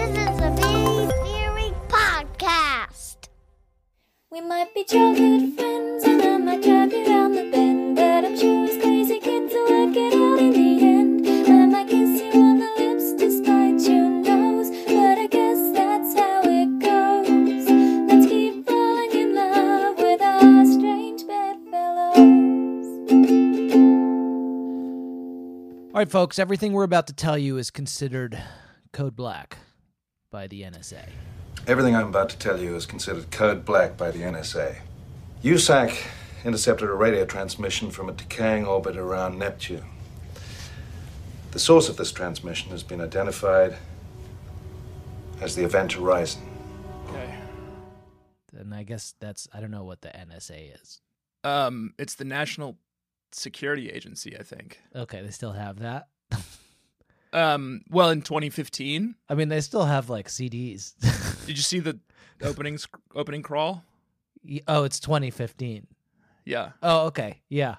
This is a Big Theory podcast. We might be childhood friends, and I might drive you around the bend, but I'm sure as crazy kids will work it out in the end. I might kiss you on the lips despite your nose, but I guess that's how it goes. Let's keep falling in love with our strange bedfellows. All right, folks, everything we're about to tell you is considered code black by the NSA. Everything I'm about to tell you is considered code black by the NSA. USAC intercepted a radio transmission from a decaying orbit around Neptune. The source of this transmission has been identified as the Event Horizon. Okay. And I guess I don't know what the NSA is. It's the National Security Agency, I think. Okay, they still have that? Well, in 2015. I mean, they still have, like, CDs. Did you see the opening crawl? Oh, it's 2015. Yeah. Oh, okay. Yeah.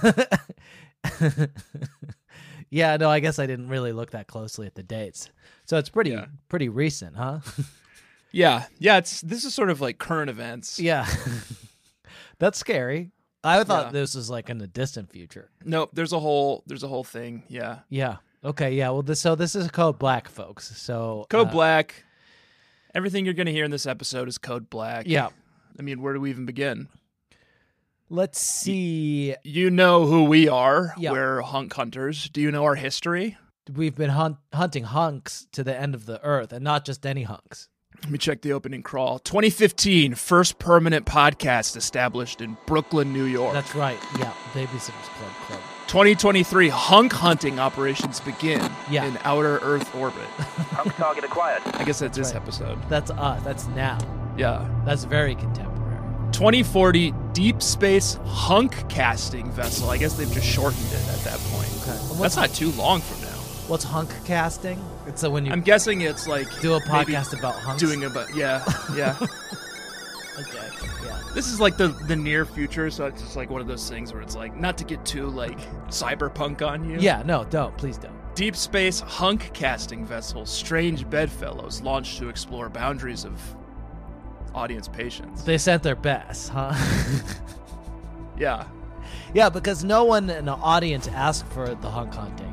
Yeah, no, I guess I didn't really look that closely at the dates. So it's pretty recent, huh? Yeah. Yeah, this is sort of like current events. Yeah. That's scary. I thought this was like in the distant future. Nope, there's a whole thing. Yeah. Yeah. Okay, yeah. Well, this is code black, folks. So code black. Everything you're going to hear in this episode is code black. Yeah. I mean, where do we even begin? Let's see. You know who we are. Yeah. We're hunk hunters. Do you know our history? We've been hunting hunks to the end of the earth, and not just any hunks. Let me check the opening crawl. 2015, first permanent podcast established in Brooklyn, New York. That's right. Yeah, Babysitter's Club. 2023, hunk hunting operations begin in outer Earth orbit. Hunk target acquired. I guess that's this episode. That's us. That's now. Yeah. That's very contemporary. 2040, deep space hunk casting vessel. I guess they've just shortened it at that point. Okay. Well, that's not too long from now. What's hunk casting? It's when you. I'm guessing it's like do a podcast about hunks. Yeah. Okay. Yeah. This is like the near future, so it's just like one of those things where it's like not to get too like cyberpunk on you. Yeah. No. Don't. Please don't. Deep space hunk casting vessel, Strange Bedfellows, launched to explore boundaries of audience patience. They sent their best, huh? Yeah. Yeah, because no one in the audience asked for the hunk hunting.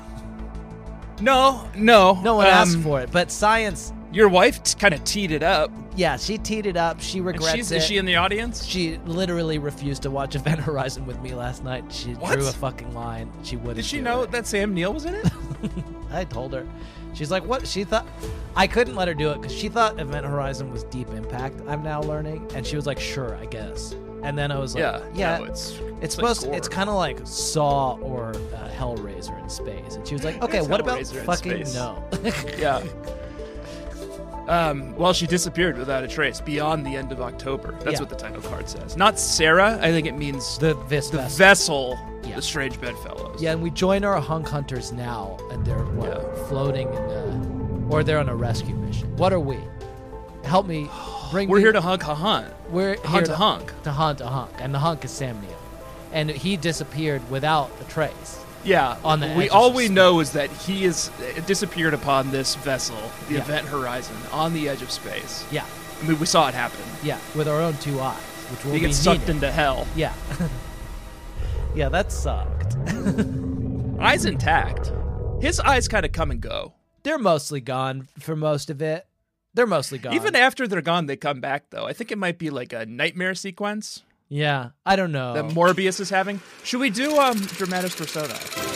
No one asked for it, but science. Your wife kind of teed it up. Yeah, she teed it up. She regrets it. Is she in the audience? She literally refused to watch Event Horizon with me last night. She drew a fucking line. She wouldn't. Did she know that Sam Neill was in it? I told her. She's like, what? She thought I couldn't let her do it because she thought Event Horizon was Deep Impact. I'm now learning, and she was like, sure, I guess. And then I was like, yeah, no, it's like supposed. gore. It's kind of like Saw or Hellraiser in space. And she was like, okay, what about fucking no? Yeah. Well, she disappeared without a trace beyond the end of October. That's what the title card says. Not Sarah. I think it means the vessel, the Strange Bedfellows. Yeah, and we join our hunk hunters now, and they're floating or they're on a rescue mission. What are we? Help me. We're here to hunt a hunt. We're hunt here to hunk. To hunt a hunk, and the hunk is Sam Neill, and he disappeared without a trace. Yeah, on the all we know is that he is disappeared upon this vessel, the Event Horizon, on the edge of space. Yeah, I mean we saw it happen. Yeah, with our own two eyes, which will he gets sucked into hell. Yeah, yeah, that sucked. Eyes intact. His eyes kind of come and go. They're mostly gone for most of it. They're mostly gone. Even after they're gone, they come back though. I think it might be like a nightmare sequence. Yeah, I don't know. That Morbius is having. Should we do Dramatis Personae?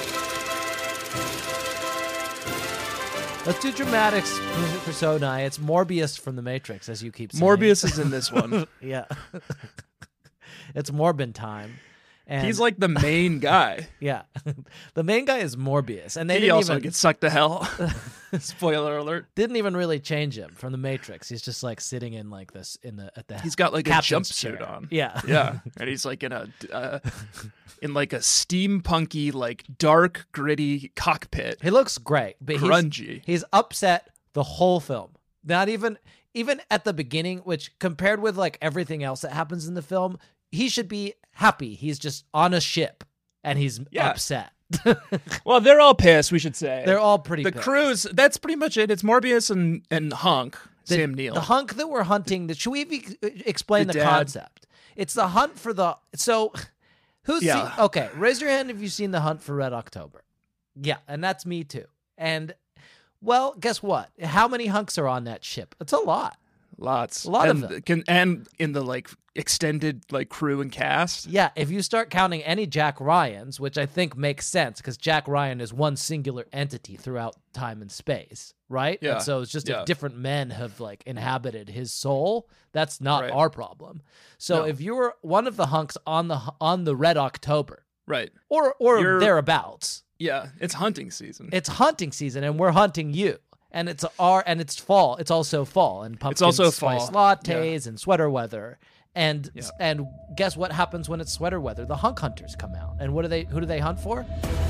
Let's do Dramatis Personae. It's Morbius from The Matrix, as you keep saying. Morbius is in this one. Yeah. It's Morbin time. And he's like the main guy. Yeah. The main guy is Morbius. And he also gets sucked to hell. Spoiler alert. Didn't even really change him from The Matrix. He's just like sitting in like this he's got like a jumpsuit on. Yeah. Yeah. And he's like in a like a steampunky, like dark, gritty cockpit. He looks great, but grungy. He's upset the whole film. Not even at the beginning, which compared with like everything else that happens in the film, he should be happy. He's just on a ship and he's upset. Well, they're all pissed, we should say. They're all pretty The pissed. crews, that's pretty much it. It's Morbius and Hunk, Sam Neill. The hunk that we're hunting, should we explain The the dad. concept? It's the hunt for the... So, who's Yeah. seen... Okay, raise your hand if you've seen the hunt for Red October. Yeah, and that's me too. And, well, guess what? How many hunks are on that ship? It's a lot. Lots. A lot of and them. And in the, like, extended, like, crew and cast. Yeah, if you start counting any Jack Ryans, which I think makes sense because Jack Ryan is one singular entity throughout time and space, right? Yeah, And so it's just yeah. if different men have like inhabited his soul, that's not Right. our problem. So No. if you were one of the hunks on the Red October Right. or You're- thereabouts, Yeah, it's hunting season. it's hunting season and we're hunting you. And it's fall. It's also fall and pumpkin also spice fall. lattes and sweater weather. And Yeah. and guess what happens when it's sweater weather? The hunk hunters come out. And who do they hunt for?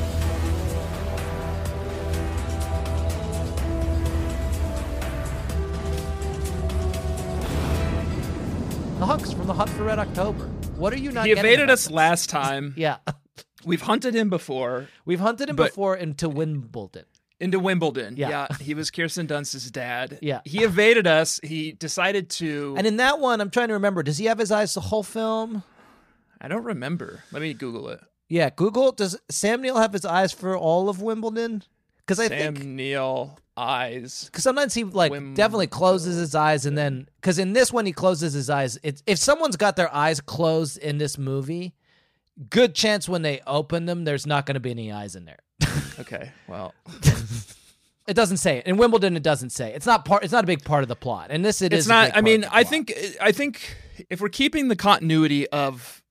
The hunks from the Hunt for Red October. What are you not He getting evaded about us this? last time. Yeah. We've hunted him before We've hunted him But- before into Wimbledon. into Wimbledon. Yeah. He was Kirsten Dunst's dad. Yeah. He evaded us. He decided to. And in that one, I'm trying to remember, does he have his eyes the whole film? I don't remember. Let me Google it. Yeah, Google. Does Sam Neill have his eyes for all of Wimbledon? Because I Sam think Neill eyes. because sometimes he like definitely closes his eyes and then because in this one he closes his eyes. It's if someone's got their eyes closed in this movie, good chance when they open them, there's not going to be any eyes in there. Okay. Well, It doesn't say it in Wimbledon. It doesn't say it's not part. It's not a big part of the plot. And this it it's is. not. A big I part mean, of the I plot. think if we're keeping the continuity of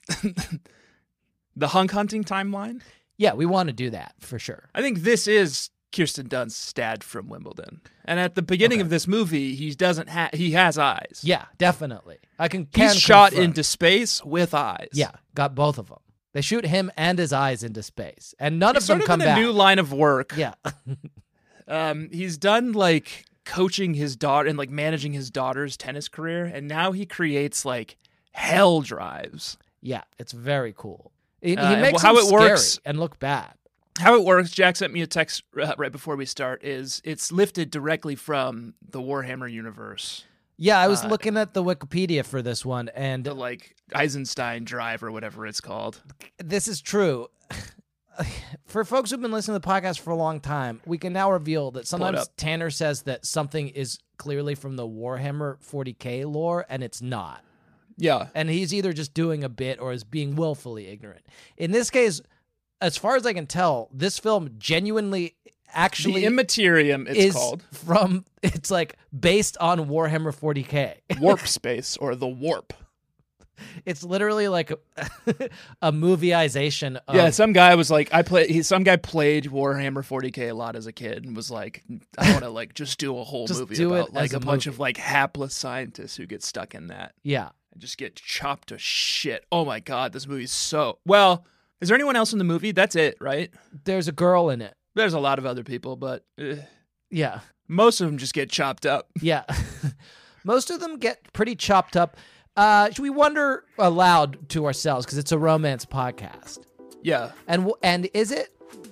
the hunk hunting timeline, Yeah, we want to do that for sure. I think this is Kirsten Dunst's dad from Wimbledon. And at the beginning of this movie, he has eyes. Yeah, definitely. I can. He's shot confirm. into space with eyes. Yeah, got both of them. They shoot him and his eyes into space, and none He's of them sort of come in back. a new line of work. Yeah, He's done like coaching his daughter and like managing his daughter's tennis career, and now he creates like hell drives. yeah, it's very cool. He and makes how them it works- scary and look bad. How it works, Jack sent me a text right before we start, is it's lifted directly from the Warhammer universe. Yeah, I was looking at the Wikipedia for this one, and The like Eisenstein drive or whatever it's called. this is true. For folks who've been listening to the podcast for a long time, we can now reveal that sometimes up. Tanner says that something is clearly from the Warhammer 40K lore, and it's not. Yeah. And he's either just doing a bit or is being willfully ignorant. In this case, as far as I can tell, this film genuinely actually The Immaterium, it's is called. from, it's like based on Warhammer 40K. Warp Space or the Warp. It's literally like a movieization of, Yeah, some guy was like, some guy played Warhammer 40K a lot as a kid and was like, I want to like just do a whole Just movie do it about like as a a bunch movie. of like hapless scientists who get stuck in that yeah. and just get chopped to shit. Oh my god, this movie's so well. Is there anyone else in the movie? That's it, right? There's a girl in it. There's a lot of other people, but Yeah. most of them just get chopped up. Yeah. Most of them get pretty chopped up. Should we wonder aloud to ourselves, because it's a romance podcast. Yeah. And is it?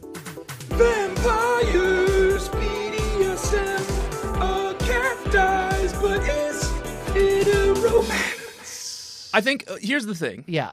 Vampires, BDSM, a cat dies, but is it a romance? I think, here's the thing. Yeah.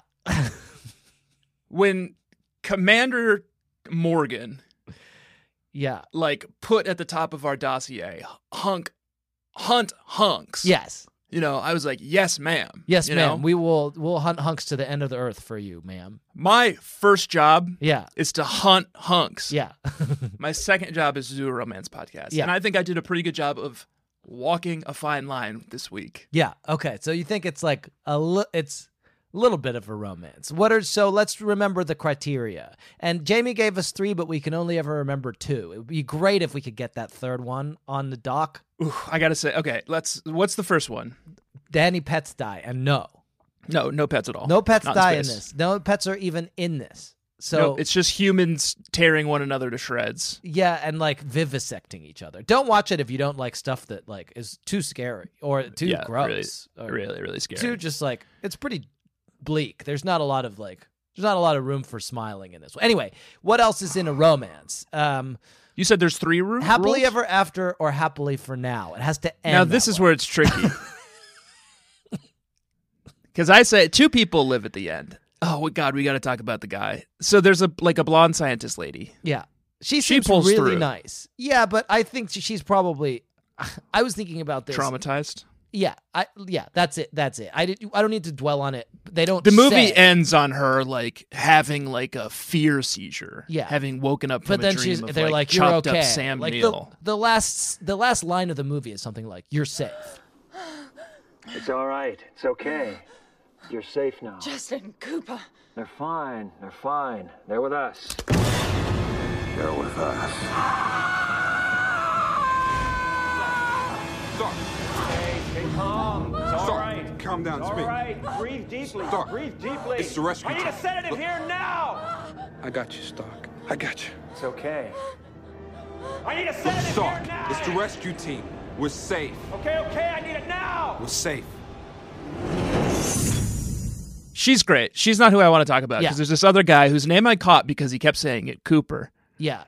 When Commander Morgan, Yeah. like, put at the top of our dossier, hunt hunks. Yes. You know, I was like, yes, ma'am. Yes, You ma'am. know? We'll hunt hunks to the end of the earth for you, ma'am. My first job Yeah. is to hunt hunks. Yeah. My second job is to do a romance podcast. Yeah. And I think I did a pretty good job of walking a fine line this week. Yeah. Okay. So you think it's like it's a little bit of a romance. So let's remember the criteria. And Jamie gave us 3, but we can only ever remember 2. It would be great if we could get that third one on the dock. Ooh, I gotta say, okay, what's the first one? Danny pets die, and no pets at all. pets Not die in space. this. No pets are even in this. So No, it's just humans tearing one another to shreds. yeah, and like vivisecting each other. Don't watch it if you don't like stuff that like is too scary or too Yeah, gross. or Really, really scary. too just like it's pretty bleak. There's not a lot of like There's not a lot of room for smiling in this one. Anyway, what else is in a romance? You said there's 3 rules? Happily ever after or happily for now. It has to end. Now, this that is way. where it's tricky. Because I say 2 people live at the end. Oh, God, we got to talk about the guy. So there's a blonde scientist lady. Yeah. She seems pulls really through. nice. Yeah, but I think she's probably... I was thinking about this. Traumatized. Yeah, that's it. I don't need to dwell on it. They don't. The movie say. ends on her like having like a fear seizure. Yeah. having woken up from But then a dream of they're like, you're chopped okay. up Sam like Neill. the last line of the movie is something like, "You're safe." It's all right. It's okay. You're safe now. Justin, Cooper. They're fine. They're fine. They're with us. They're with us. Stay calm. It's all right. Calm down, All speak. right. Breathe deeply. Stark. Breathe deeply. It's the rescue I need a team. sedative Look. here now. I got you, Stark. I got you. It's okay. I need a sedative Stark, here now. it's the rescue team. We're safe. Okay. I need it now. We're safe. She's great. She's not who I want to talk about because Yeah. there's this other guy whose name I caught because he kept saying it, Cooper. Yeah,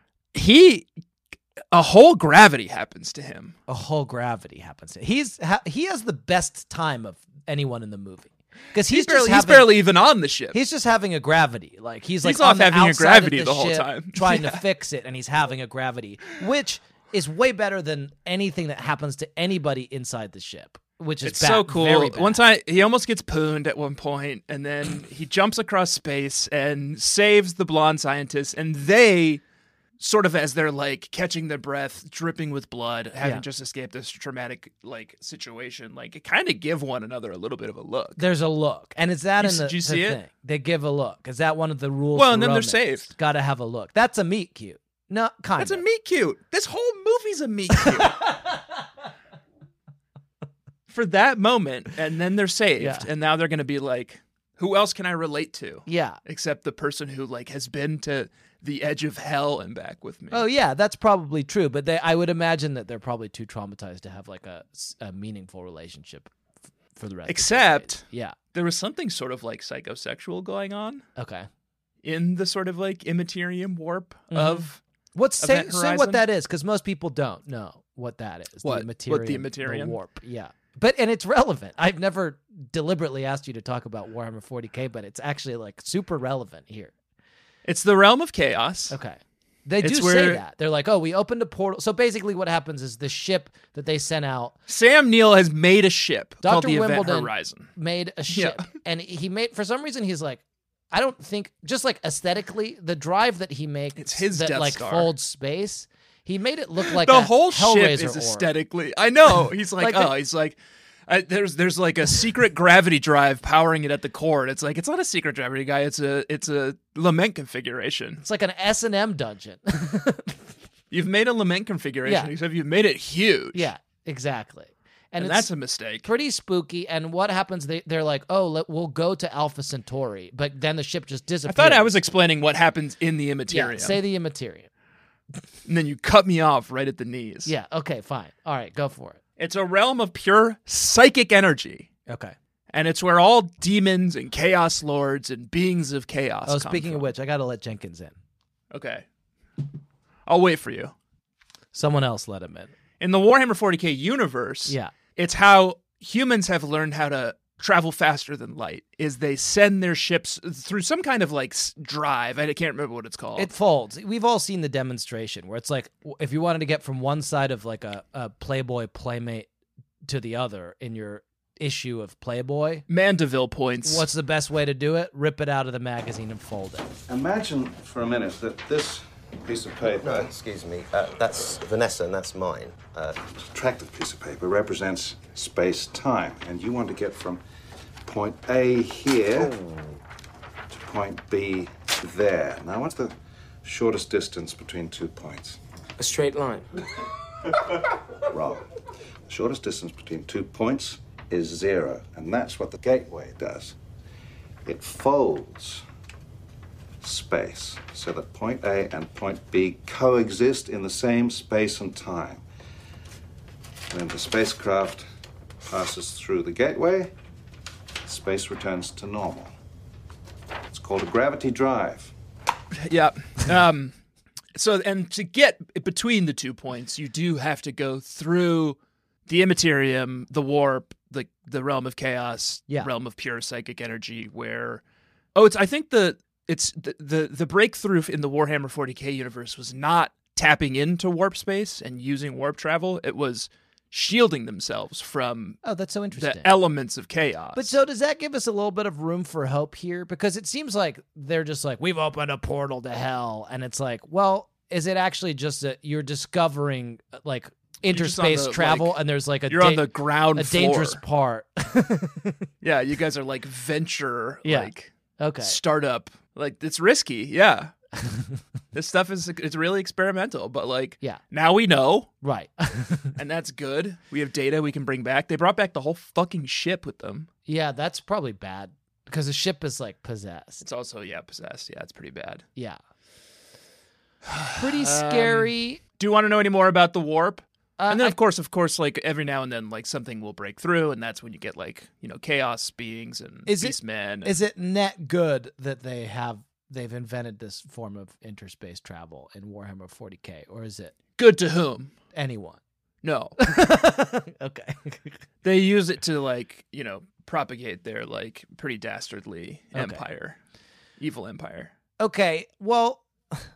A whole gravity happens to him. a whole gravity happens. He has the best time of anyone in the movie because he's barely even on the ship. He's just having a gravity. Like he's like off on the having a outside gravity of the the whole ship time. trying to fix it, and he's having a gravity, which is way better than anything that happens to anybody inside the ship. Which is It's bad, so cool. very bad. One time, he almost gets pooned at one point, and then he jumps across space and saves the blonde scientist, and they sort of, as they're like catching their breath, dripping with blood, having Yeah. just escaped this traumatic like situation, like kind of give one another a little bit of a look. There's a look, and it's that You in s- the, did you the see it? thing. They give a look. Is that one of the rules? Well, for and then they're romance? saved. Got to have a look. That's a meet cute. No, kind That's of. a meet cute. This whole movie's a meet cute. For that moment, and then they're saved, Yeah. and now they're going to be like, who else can I relate to? Yeah. Except the person who like has been to the edge of hell and back with me. Oh yeah, that's probably true. But I would imagine that they're probably too traumatized to have like a meaningful relationship for the rest. Except- of their days. Yeah. There was something sort of like psychosexual going on Okay. in the sort of like immaterium warp of Say Event what Horizon? that is, because most people don't know what that is. What? The What the Immaterium, Immaterium? the warp. Yeah. And it's relevant. I've never deliberately asked you to talk about Warhammer 40K, but it's actually like super relevant here. it's the realm of chaos. Okay. They It's do say where- that. They're like, oh, we opened a portal. So basically what happens is the ship that they sent out Sam Neill has made a ship called Dr. the Wimbledon Event Horizon. made a ship. And he made, for some reason, he's like, I don't think, just like aesthetically, the drive that he makes It's his that Death like Star. folds space, he made it look like The a whole ship Hellraiser is orb. aesthetically. I know. He's like, Like he's like, there's like a secret gravity drive powering it at the core. And it's like, it's not a secret gravity guy. It's a lament configuration. It's like an S&M dungeon. You've made a lament configuration, Yeah. except you've made it huge. Yeah, exactly. And it's that's a mistake. pretty spooky. And what happens? They're like, oh, we'll go to Alpha Centauri, but then the ship just I disappears. thought I was explaining what happens in the Yeah, Immaterium. say the Immaterium. And then you cut me off right at the knees. Yeah. Okay. Fine. All right. Go for it. It's a realm of pure psychic energy. Okay. And it's where all demons and chaos lords and beings of chaos Oh, come speaking from. of which, I got to let Jenkins in. Okay. I'll wait for you. Someone else let him in. In the Warhammer 40K universe, Yeah. it's how humans have learned how to travel faster than light is they send their ships through some kind of like drive. I can't remember what it's called. It folds. We've all seen the demonstration where it's like if you wanted to get from one side of like a Playboy Playmate to the other in your issue of Playboy, Mandeville points. what's the best way to do it? Rip it out of the magazine and fold it. Imagine for a minute that this piece of paper, No, excuse me. That's Vanessa, and that's mine. attractive piece of paper, represents space-time, and you want to get from point A here to point B there. Now, what's the shortest distance between 2 points? A straight line. Wrong. The shortest distance between 2 points is 0, and that's what the gateway does. It folds space so that point A and point B coexist in the same space and time. When the spacecraft passes through the gateway, space returns to normal. It's called called a gravity drive. Yeah. So, and to get between the 2 points, you do have to go through the immaterium, the warp, the realm of chaos, Yeah. realm of pure psychic energy. Where, I think the breakthrough in the Warhammer 40K universe was not tapping into warp space and using warp travel. It was shielding themselves from Oh, that's so interesting. the elements of chaos. But so does that give us a little bit of room for hope here? Because it seems like they're just like, we've opened a portal to hell. And it's like, well, is it actually just that you're discovering like just on interspace the, travel like, and there's like you're on the ground a floor. dangerous part? Yeah, you guys are like venture, Yeah. like Okay. startup. Like it's risky. Yeah. This stuff it's really experimental, but like Yeah. now we know, Right. and that's good. We have data we can bring back. They brought back the whole fucking ship with them. Yeah, that's probably bad because the ship is like possessed. It's also possessed. Yeah, it's pretty bad. Yeah. Pretty scary. Do you want to know any more about the warp? And then I- of course, like every now and then, like something will break through, and that's when you get like chaos beings and beastmen. Is it net good that they've invented this form of interspace travel in Warhammer 40K, or is it good to whom? anyone? No, Okay. they use it to like propagate their like pretty dastardly Okay. empire, evil empire. Okay. Well,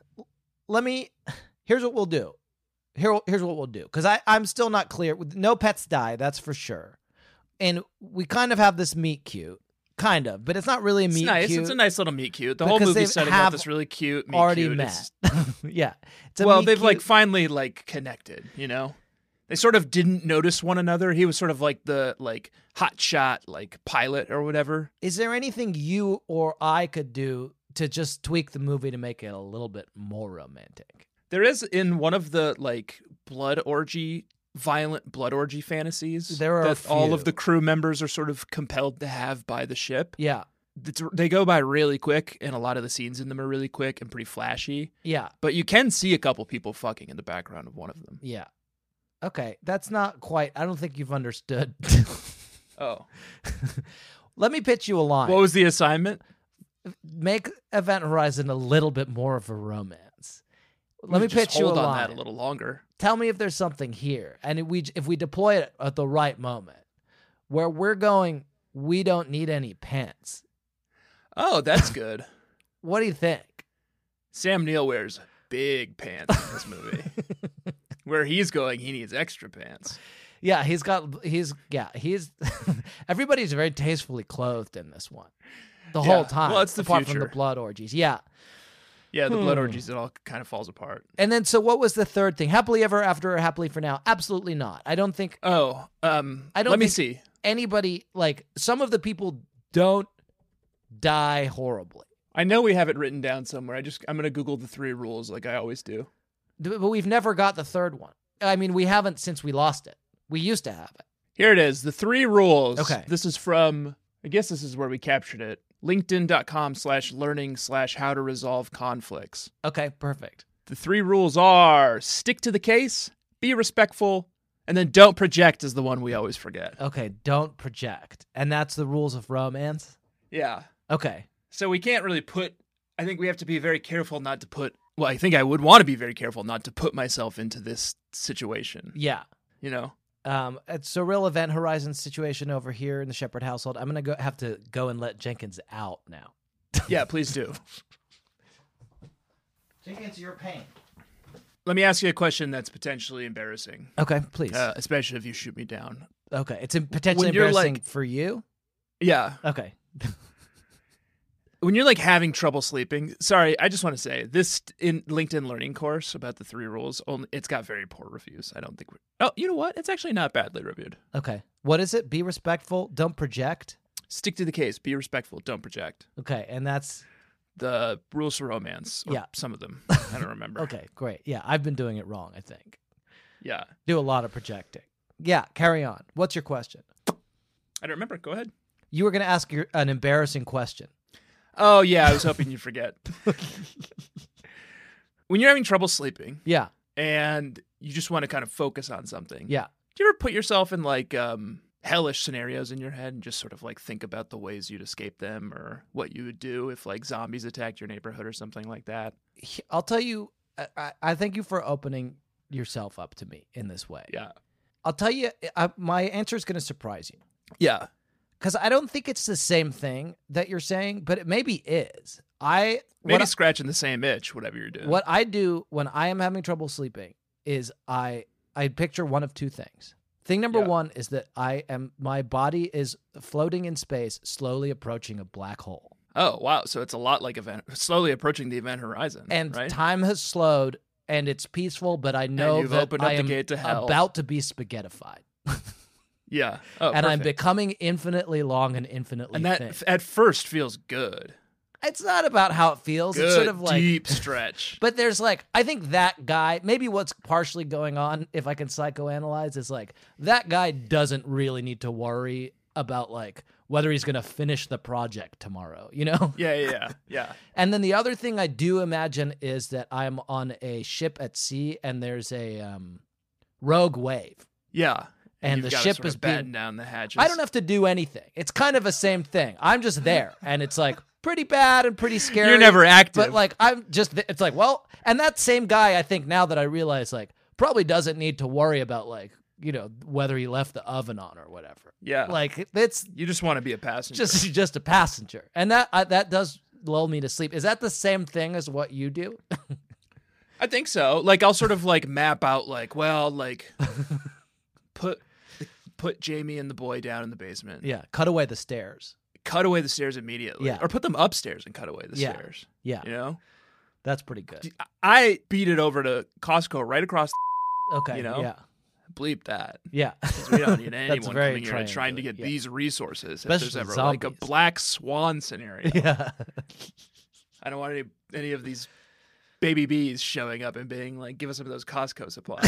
here's what we'll do. Here's what we'll do. Because I'm still not clear. No pets die, that's for sure. And we kind of have this meet cute. Kind of, but it's not really a It's meet nice. cute. It's a nice little meet cute. The whole Because movie's they setting up have this really cute meet already cute. met. It's- Yeah. It's a well, meet they've like cute. finally like connected. They sort of didn't notice one another. He was sort of like the like hotshot like pilot or whatever. Is there anything you or I could do to just tweak the movie to make it a little bit more romantic? There is in one of the like violent blood orgy fantasies There are a that all few. of the crew members are sort of compelled to have by the ship. Yeah. They go by really quick, and a lot of the scenes in them are really quick and pretty flashy. Yeah. But you can see a couple people fucking in the background of one of them. Yeah. Okay. That's not quite. I don't think you've understood. Oh. Let me pitch you a line. What was the assignment? Make Event Horizon a little bit more of a romance. Let me Just pitch you a hold on line. that a little longer. Tell me if there's something here. And if we deploy it at the right moment, where we're going, we don't need any pants. Oh, that's good. What do you think? Sam Neill wears big pants in this movie. Where he's going, he needs extra pants. Yeah, he's everybody's very tastefully clothed in this one. The whole time. Well, it's the apart from future. the blood orgies. Yeah. Yeah, the blood orgies, it all kind of falls apart. And then so what was the third thing? Happily ever after or happily for now? Absolutely not. I don't think Oh, I don't let me think see. anybody, like, some of the people don't die horribly. I know we have it written down somewhere. I'm going to Google the 3 rules like I always do. But we've never got the third one. I mean, we haven't since we lost it. We used to have it. Here it is. The 3 rules. Okay. This is from, I guess this is where we captured it. LinkedIn.com/learning/how to resolve conflicts. Okay, perfect. The 3 rules are stick to the case, be respectful, and then don't project is the one we always forget. Okay, don't project. And that's the rules of romance? Yeah. Okay. So we can't really I think we have to be very careful not to well, I think I would want to be very careful not to put myself into this situation. Yeah. It's a real Event Horizon situation over here in the Shepherd household. I'm going to have to go and let Jenkins out now. Yeah, please do. Jenkins, your pain. Let me ask you a question that's potentially embarrassing, Okay, please. especially if you shoot me down. Okay, it's potentially when you're, embarrassing like- for you? Yeah. Okay. When you're like having trouble sleeping, sorry, I just want to say this in LinkedIn Learning course about the 3 rules, it's got very poor reviews. I don't think oh, you know what? It's actually not badly reviewed. Okay. What is it? Be respectful, don't project. Stick to the case, be respectful, don't project. Okay, and that's The rules for romance. Or Yeah. some of them. I don't remember. okay, great. Yeah, I've been doing it wrong, I think. Yeah. Do a lot of projecting. Yeah, carry on. What's your question? I don't remember. Go ahead. You were going to ask an embarrassing question. Oh, yeah. I was hoping you'd forget. When you're having trouble sleeping Yeah, and you just want to kind of focus on something. yeah. Do you ever put yourself in like hellish scenarios in your head and just sort of like think about the ways you'd escape them or what you would do if like zombies attacked your neighborhood or something like that. I'll tell you, I thank you for opening yourself up to me in this way. Yeah. I'll tell you, my answer is going to surprise you. Yeah. Because I don't think it's the same thing that you're saying, but it maybe is. Maybe scratching the same itch, whatever you're doing. What I do when I am having trouble sleeping is I picture one of two things. Thing number one is that my body is floating in space, slowly approaching a black hole. Oh, wow. So it's a lot like slowly approaching the event horizon. And right? time has slowed and it's peaceful, but I know you've that opened up I the am gate to hell. about to be spaghettified. Yeah. Oh, and I'm perfect. becoming infinitely long and infinitely And that thin. at first feels good. It's not about how it feels. Good, it's sort of like deep stretch. But there's like, I think that guy, maybe what's partially going on, if I can psychoanalyze, is like that guy doesn't really need to worry about like whether he's going to finish the project tomorrow, you know? Yeah. And then the other thing I do imagine is that I'm on a ship at sea and there's a rogue wave. Yeah. And you've the gotta ship sort is of batten being... down the hatches. I don't have to do anything. It's kind of the same thing. I'm just there. And it's like pretty bad and pretty scary. You're never active. But like, I'm just, it's like, well, and that same guy, I think now that I realize, like, probably doesn't need to worry about, like, you know, whether he left the oven on or whatever. Yeah. Like, it's You just want to be a passenger. just a passenger. And that does lull me to sleep. Is that the same thing as what you do? I think so. Like, I'll sort of like map out, like, well, like, put Jamie and the boy down in the basement. Yeah. Cut away the stairs. Cut away the stairs immediately. Yeah. Or put them upstairs and cut away the Yeah. stairs. Yeah. You know? That's pretty good. I beat it over to Costco right across Okay. you know? Yeah. bleep that. Yeah. Because we don't need anyone very coming here and trying to get triangulated, yeah. these resources. If Especially there's ever like a zombies. black swan scenario. Yeah. I don't want any of these baby bees showing up and being like, give us some of those Costco supplies.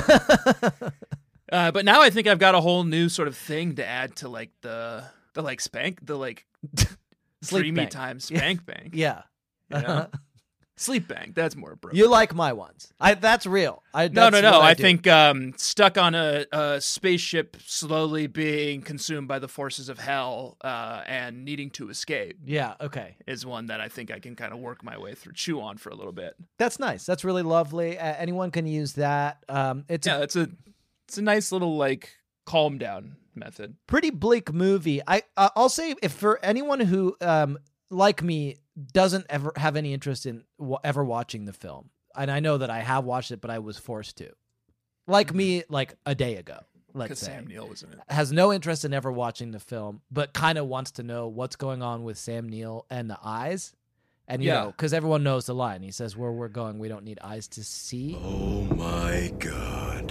But now I think I've got a whole new sort of thing to add to like the Sleep dreamy bank. time spank bank. Yeah. You know? Sleep bank. That's more appropriate. You like my ones. That's real. No. That's what I do. think stuck on a spaceship, slowly being consumed by the forces of hell, and needing to escape. Yeah. Okay. Is one that I think I can kind of work my way through, chew on for a little bit. That's nice. That's really lovely. Anyone can use that. It's It's a nice little like calm down method. pretty bleak movie. I'll say if for anyone who like me doesn't ever have any interest in ever watching the film, and I know that I have watched it, but I was forced to, like me, like a day ago. Let's Because say Sam Neill was in it. has no interest in ever watching the film, but kind of wants to know what's going on with Sam Neill and the eyes. And, you Yeah. know, because everyone knows the line. He says, where we're going, we don't need eyes to see. Oh my God.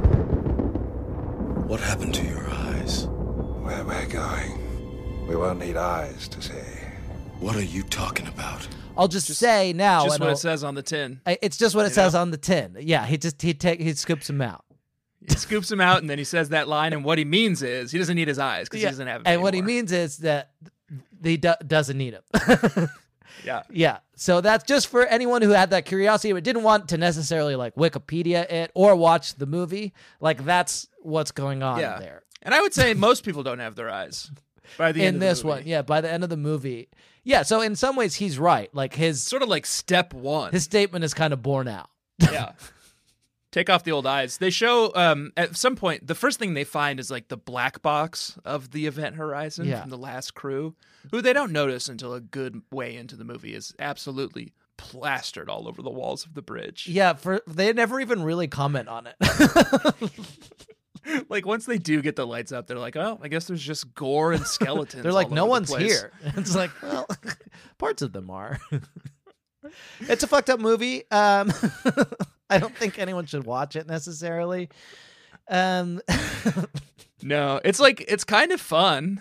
What happened to your eyes? Where we're going, we won't need eyes to see. What are you talking about? I'll just say now. Just and what I'll- it says on the tin. It's just what it You says know? on the tin. Yeah, he scoops them out. He scoops him out, and then he says that line, and what he means is he doesn't need his eyes because he doesn't have them And what he anymore. means is that he doesn't need them. Yeah. Yeah. So that's just for anyone who had that curiosity but didn't want to necessarily like Wikipedia it or watch the movie. Like that's what's going on Yeah. there. And I would say most people don't have their eyes by the end In of this the movie. one, yeah, by the end of the movie. Yeah, so in some ways he's right. Like his Sort of like step one. his statement is kind of borne out. Yeah. Take off the old eyes. They show at some point the first thing they find is like the black box of the event horizon Yeah. from the last crew, who they don't notice until a good way into the movie is absolutely plastered all over the walls of the bridge. Yeah, they never even really comment on it. Like once they do get the lights up, they're like, "Oh, I guess there's just gore and skeletons." They're like, all no over the one's place." here. It's like, well, parts of them are. It's a fucked up movie. I don't think anyone should watch it necessarily. No, it's like it's kind of fun.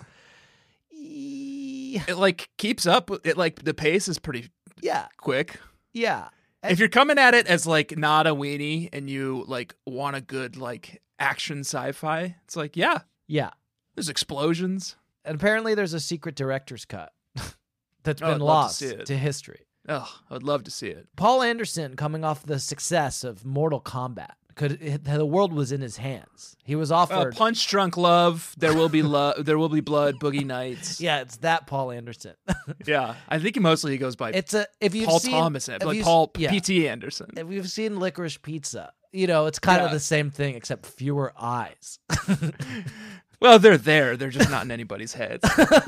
It like keeps up. It like the pace is pretty Yeah, quick. yeah. If you're coming at it as like not a weenie and you like want a good like action sci-fi, it's like yeah, Yeah. there's explosions. And apparently there's a secret director's cut that's Oh, I'd been love to lost see it. to history. Oh, I would love to see it. Paul Anderson coming off the success of Mortal Kombat The world was in his hands. He was offered Punch Drunk Love, There Will Be Love, There Will Be Blood, Boogie Nights. Yeah, it's that Paul Anderson. Yeah, I think he goes by if you've Paul seen, Thomas, if like you- Paul yeah. P.T. Anderson. If you've seen Licorice Pizza, it's kind of Yeah. the same thing except fewer eyes. Well, they're there. They're just not in anybody's heads.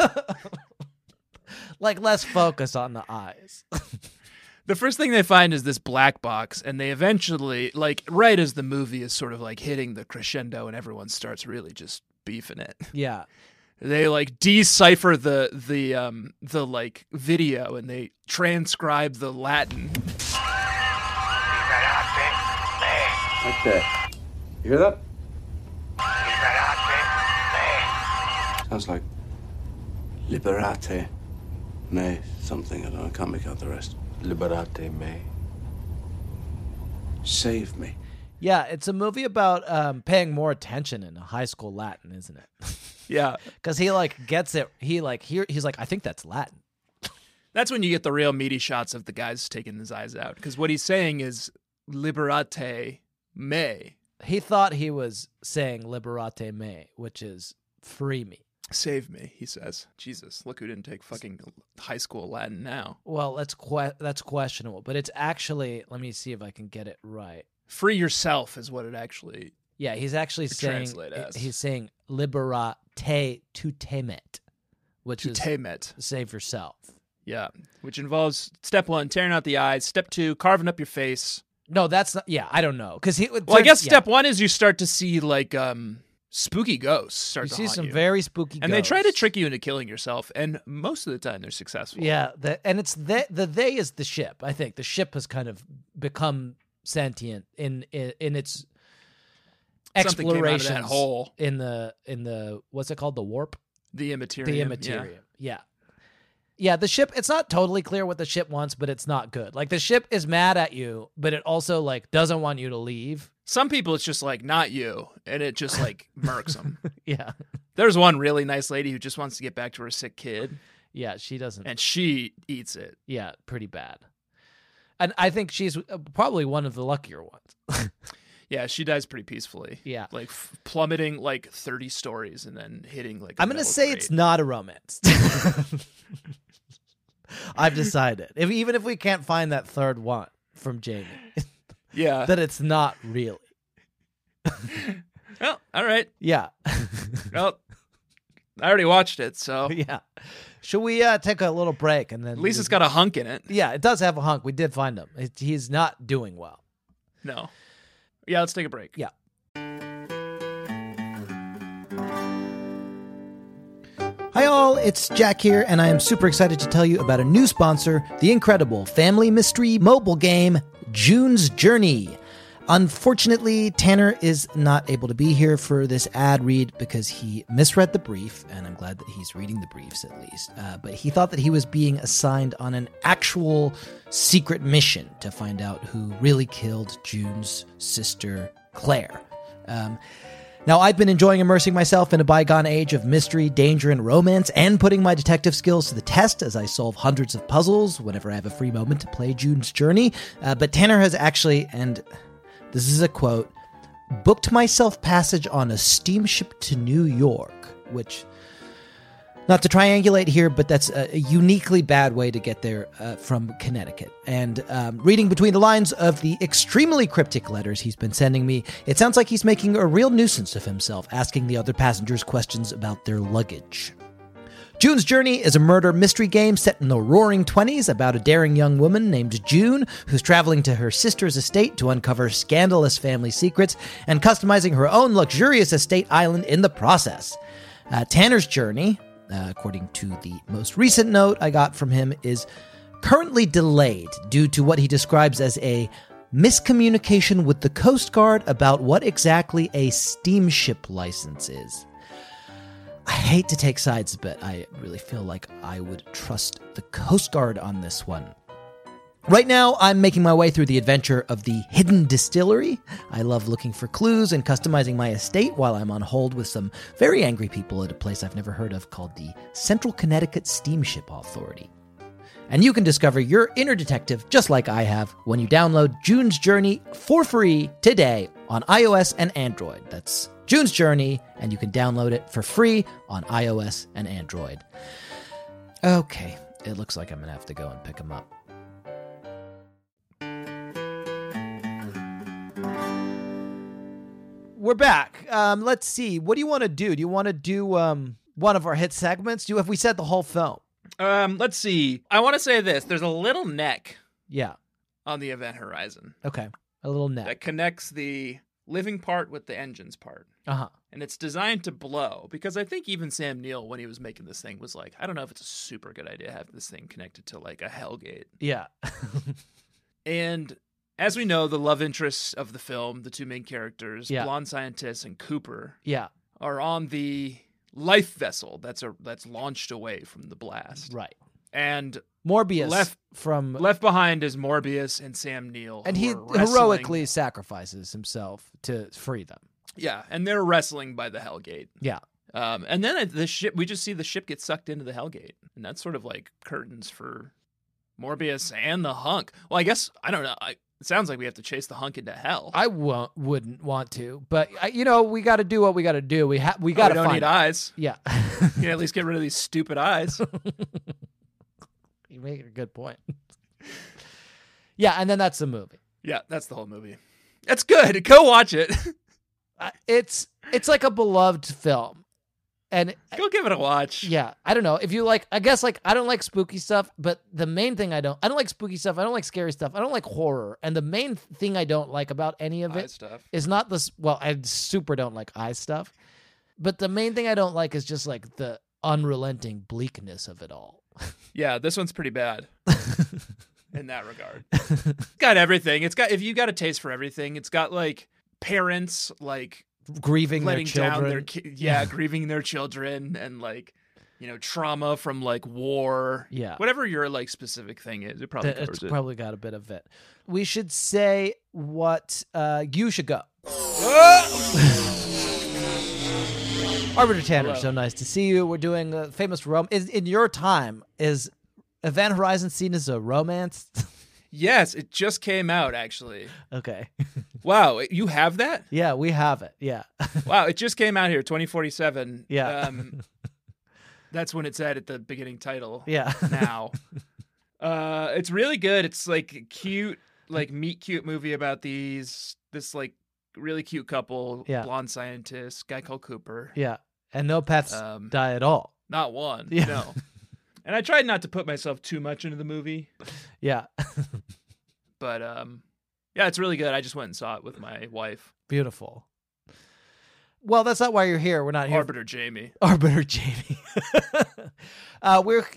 Like less focus on the eyes. The first thing they find is this black box, and they eventually, like, right as the movie is sort of like hitting the crescendo and everyone starts really just beefing it, Yeah. they like decipher the like video and they transcribe the Latin. Like that. You hear that? Sounds like liberate me something. I don't know. I can't make out the rest. Liberate me. Save me. Yeah, it's a movie about paying more attention in high school Latin, isn't it? Yeah, Because he like gets it. He's like, I think that's Latin. that's when you get the real meaty shots of the guys taking his eyes out, because what he's saying is liberate me. He thought he was saying liberate me, which is free me. Save me, he says. Jesus, look who didn't take fucking high school Latin now. Well, that's questionable, but it's actually. Let me see if I can get it right. Free yourself is what it actually. Yeah, he's actually saying translate as. he's saying liberate tu temet, which To is temet. save yourself. Yeah, which involves step 1, tearing out the eyes. Step 2, carving up your face. No, that's not. Yeah, I don't know because he. Well, I guess step 1 is you start to see like spooky ghosts start You to see haunt some you. very spooky, And they try to ghosts. trick you into killing yourself, and most of the time they're successful. Yeah, and it's the they is the ship. I think the ship has kind of become sentient in its Something came out of that explorations hole. in the what's it called, the warp, The Immaterium. the immaterium. Yeah, the ship. It's not totally clear what the ship wants, but it's not good. Like the ship is mad at you, but it also like doesn't want you to leave. Some people, it's just like, not you, and it just like murks them. Yeah, There's one really nice lady who just wants to get back to her sick kid, yeah, she doesn't. and she eats it. Yeah, pretty bad. And I think she's probably one of the luckier ones. Yeah, she dies pretty peacefully. Yeah. Like plummeting like 30 stories and then hitting like. I'm going to say it's not a romance. I've decided. Even if we can't find that third one from Jamie, Yeah. that it's not really. Well, all right. Yeah. Well, I already watched it, so Yeah. Should we take a little break and then at least it's got a hunk in it. Yeah, it does have a hunk. We did find him. He's not doing well. No. Yeah, let's take a break. Yeah. Hi all, it's Jack here, and I am super excited to tell you about a new sponsor, the incredible family mystery mobile game, June's Journey. Unfortunately, Tanner is not able to be here for this ad read because he misread the brief, and I'm glad that he's reading the briefs at least. But he thought that he was being assigned on an actual secret mission to find out who really killed June's sister, Claire. Now, I've been enjoying immersing myself in a bygone age of mystery, danger, and romance, and putting my detective skills to the test as I solve hundreds of puzzles whenever I have a free moment to play June's Journey. But Tanner has actually, and this is a quote, booked myself passage on a steamship to New York, which, not to triangulate here, but that's a uniquely bad way to get there from Connecticut. And reading between the lines of the extremely cryptic letters he's been sending me, it sounds like he's making a real nuisance of himself, asking the other passengers questions about their luggage. June's Journey is a murder mystery game set in the roaring 20s about a daring young woman named June who's traveling to her sister's estate to uncover scandalous family secrets and customizing her own luxurious estate island in the process. Tanner's journey, according to the most recent note I got from him, is currently delayed due to what he describes as a miscommunication with the Coast Guard about what exactly a steamship license is. I hate to take sides, but I really feel like I would trust the Coast Guard on this one. Right now, I'm making my way through the adventure of the Hidden Distillery. I love looking for clues and customizing my estate while I'm on hold with some very angry people at a place I've never heard of called the Central Connecticut Steamship Authority. And you can discover your inner detective just like I have when you download June's Journey for free today on iOS and Android. That's June's Journey, and you can download it for free on iOS and Android. Okay, it looks like I'm going to have to go and pick them up. We're back. Let's see. What do you want to do? Do you want to do one of our hit segments? Have we said the whole film? Let's see. I want to say this. There's a little neck Yeah. on the Event Horizon Okay. A little that neck. connects the living part with the engines part. Uh-huh. And it's designed to blow, because I think even Sam Neill, when he was making this thing, was like, I don't know if it's a super good idea to have this thing connected to like a Hellgate. Yeah. And as we know, the love interests of the film, the two main characters, Yeah. Blonde Scientist and Cooper, Yeah. are on the life vessel that's launched away from the blast. Right. And Morbius left behind is Morbius and Sam Neill. and who he are wrestling. heroically sacrifices himself to free them. Yeah, and they're wrestling by the Hellgate. Yeah. And then the ship, we just see the ship get sucked into the Hellgate. And that's sort of like curtains for Morbius and the Hunk. Well, I guess, I don't know. It sounds like we have to chase the Hunk into hell. I wouldn't want to, but we got to do what we got to do. We got to we don't find need eyes. Yeah. You can at least get rid of these stupid eyes. You make a good point. Yeah, and then that's the movie. Yeah, that's the whole movie. It's good. Go watch it. It's like a beloved film. And Go give it a watch. yeah, I don't know. If you like, I guess like I don't like spooky stuff, but the main thing I don't like spooky stuff. I don't like scary stuff. I don't like horror. And the main thing I don't like about any of Eye it stuff. is not this. Well, I super don't like eye stuff, but the main thing I don't like is just like the unrelenting bleakness of it all. Yeah, this one's pretty bad in that regard. It's got everything. If you got a taste for everything, it's got like parents like Grieving their letting down children. their grieving their children, and like, trauma from like war. Yeah. Whatever your like specific thing is, it probably covers It's it. probably got a bit of it. We should say what you should go. Arbiter Tanner, Hello. so nice to see you. We're doing a famous in your time, is Event Horizon seen as a romance? Yes, it just came out actually. Okay. Wow, you have that? Yeah, we have it. Yeah. Wow, it just came out here, 2047. Yeah. That's when it said at the beginning title. Yeah. Now. It's really good. It's like a cute, like meet cute movie about this like really cute couple, Yeah. blonde scientist, guy called Cooper. Yeah. And no pets die at all. Not one. Yeah. No. And I tried not to put myself too much into the movie, Yeah. but yeah, it's really good. I just went and saw it with my wife, Beautiful. Well, that's not why you're here. We're not here. Arbiter Jamie. Arbiter Jamie. We're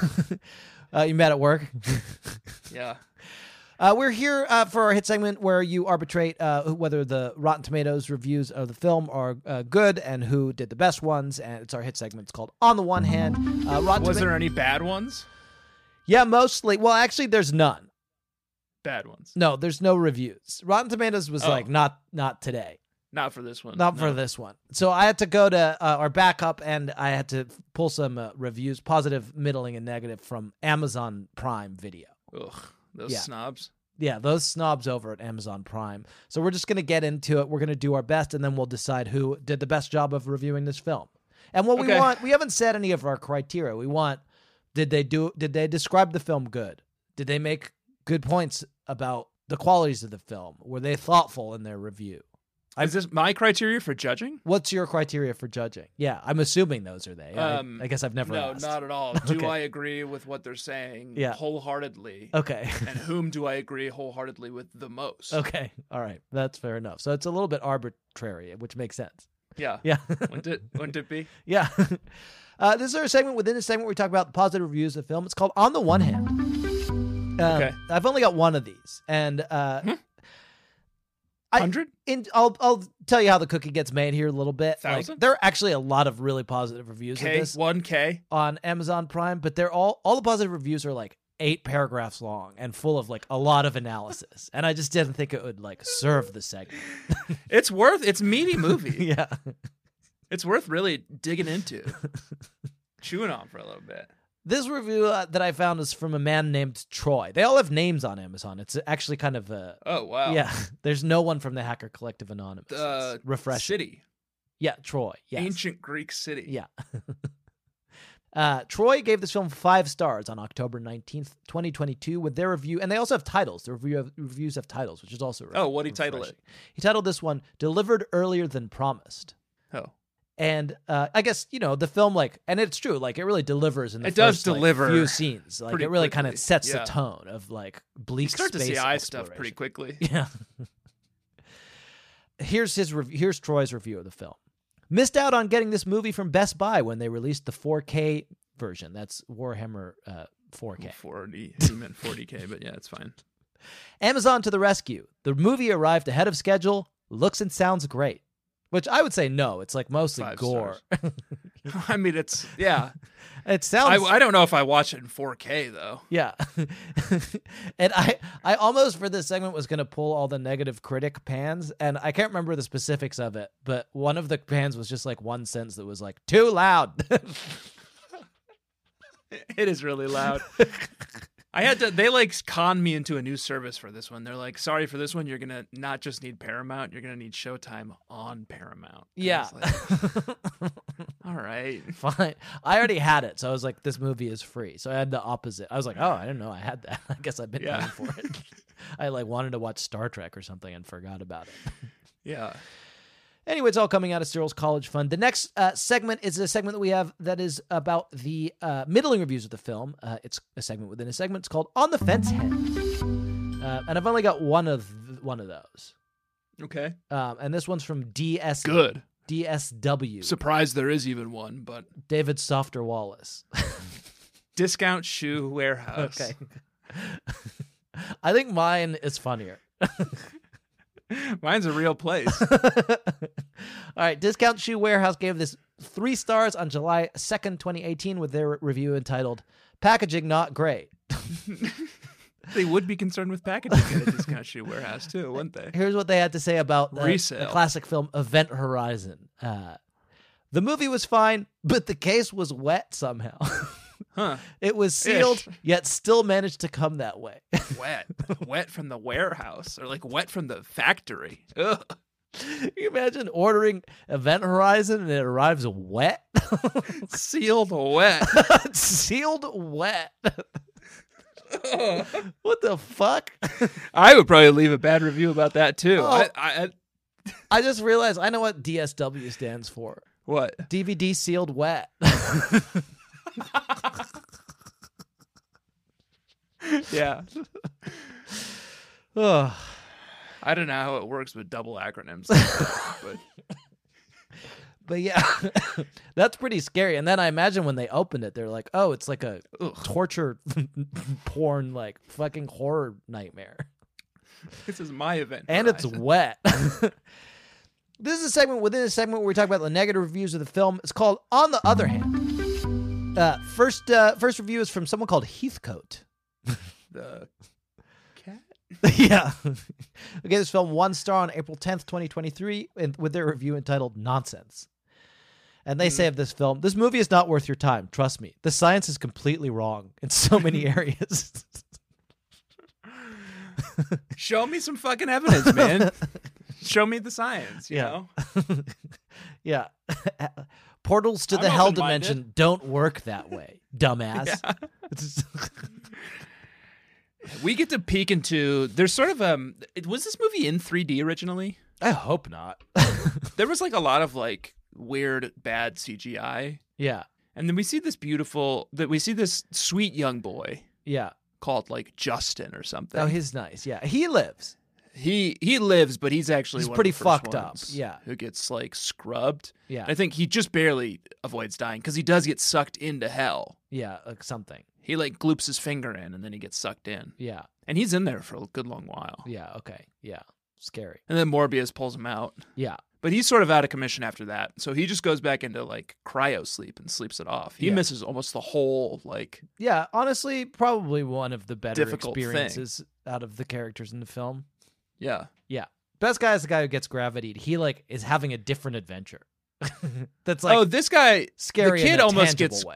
you met at work. Yeah. We're here for our hit segment where you arbitrate whether the Rotten Tomatoes reviews of the film are good and who did the best ones. And it's our hit segment. It's called On the One Hand. Was there any bad ones? Yeah, mostly. Well, actually, there's none. Bad ones. No, there's no reviews. Rotten Tomatoes was like not today. Not for this one. Not for this one. So I had to go to our backup and I had to pull some reviews, positive, middling, and negative from Amazon Prime Video. Ugh, those Yeah. snobs. Yeah, those snobs over at Amazon Prime. So we're just going to get into it. We're going to do our best, and then we'll decide who did the best job of reviewing this film. And what we Okay. want, we haven't said any of our criteria. We want, did they describe the film good? Did they make good points about the qualities of the film? Were they thoughtful in their review? Is this my criteria for judging? What's your criteria for judging? Yeah, I'm assuming those are they. I guess I've never No, asked. not at all. Okay. Do I agree with what they're saying Yeah. wholeheartedly? Okay. And whom do I agree wholeheartedly with the most? Okay. All right. That's fair enough. So it's a little bit arbitrary, which makes sense. Yeah. Yeah. Wouldn't it be? Yeah. This is our segment within the segment where we talk about the positive reviews of the film. It's called On the One Hand. Okay. I've only got one of these. And 100? I'll tell you how the cookie gets made here a little bit. Like, 1,000? there are actually a lot of really positive reviews of K? this 1K? on Amazon Prime, but they're all the positive reviews are like 8 paragraphs long and full of like a lot of analysis. And I just didn't think it would like serve the segment. It's a meaty movie. Yeah. It's worth really digging into. Chewing on for a little bit. This review that I found is from a man named Troy. They all have names on Amazon. It's actually kind of a... Oh, wow. Yeah, there's no one from the Hacker Collective Anonymous. It's refreshing. City. Yeah, Troy. Yes. Ancient Greek city. Yeah. Troy gave this film 5 stars on October 19th, 2022 with their review. And they also have titles. The reviews have titles, which is also what did he title it? He titled this one, Delivered Earlier Than Promised. Oh. And I guess, the film, and it's true, it really delivers in the first deliver few scenes. It really kind of sets yeah. the tone of, bleak space You start to see eye exploration. stuff pretty quickly. Yeah. Here's Troy's review of the film. Missed out on getting this movie from Best Buy when they released the 4K version. That's Warhammer 4K. 40. He meant 40K, but yeah, it's fine. Amazon to the rescue. The movie arrived ahead of schedule, looks and sounds great. Which I would say no. It's mostly 5 gore. I mean, it's, yeah. It sounds... I don't know if I watch it in 4K, though. Yeah. And I almost, for this segment, was going to pull all the negative critic pans, and I can't remember the specifics of it, but one of the pans was just one sentence that was too loud. It is really loud. I had to, they con me into a new service for this one. They're like, sorry, for this one, you're going to not just need Paramount, you're going to need Showtime on Paramount. And yeah. All right. Fine. I already had it. So I was like, this movie is free. So I had the opposite. I was like, oh, I didn't know I had that. I guess I've been paying for it. I wanted to watch Star Trek or something and forgot about it. Yeah. Anyway, it's all coming out of Cyril's College Fund. The next segment is a segment that we have that is about the middling reviews of the film. It's a segment within a segment. It's called On the Fence Head. And I've only got one of those. Okay. And this one's from Good. DSW. Surprised there is even one, but... David Softer Wallace. Discount Shoe Warehouse. Okay. I think mine is funnier. Mine's a real place. All right. Discount Shoe Warehouse gave this 3 stars on July 2nd, 2018 with their review entitled Packaging Not Great. They would be concerned with packaging at a Discount Shoe Warehouse too, wouldn't they? Here's what they had to say about the Resale. classic film Event Horizon. The movie was fine, but the case was wet somehow. Huh. It was sealed, yet still managed to come that way. Wet from the warehouse, or wet from the factory. Ugh. Can you imagine ordering Event Horizon and it arrives wet? Sealed wet. Sealed wet. What the fuck? I would probably leave a bad review about that too. Oh. I just realized I know what DSW stands for. What? DVD sealed wet. Yeah. Ugh. I don't know how it works with double acronyms. But yeah, that's pretty scary. And then I imagine when they opened it, they're like, oh, it's like a torture porn, fucking horror nightmare. This is my event. And Horizon. it's wet. This is a segment within a segment where we talk about the negative reviews of the film. It's called On the Other Hand. First review is from someone called Heathcote. The cat? Yeah. We gave this film 1 star on April 10th, 2023, with their review entitled Nonsense. And they say of this film, this movie is not worth your time. Trust me. The science is completely wrong in so many areas. Show me some fucking evidence, man. Show me the science, you know? Yeah. Portals to the hell dimension don't work that way, dumbass. Yeah. We get to peek into, there's sort of was this movie in 3D originally? I hope not. There was a lot of weird bad CGI. Yeah. And then we see this sweet young boy. Yeah. Called Justin or something. Oh, he's nice. Yeah. He lives. He lives, but he's actually one pretty of the first fucked up. ones Yeah. who gets scrubbed. Yeah. I think he just barely avoids dying because he does get sucked into hell. Yeah, something. He gloops his finger in and then he gets sucked in. Yeah. And he's in there for a good long while. Yeah, okay. Yeah. Scary. And then Morbius pulls him out. Yeah. But he's sort of out of commission after that. So he just goes back into cryo sleep and sleeps it off. He misses almost the whole Yeah, honestly, probably one of the better difficult experiences out of the characters in the film. Yeah. Yeah. Best guy is the guy who gets gravitied. He is having a different adventure. That's oh, this guy scary. The kid in a almost tangible gets way.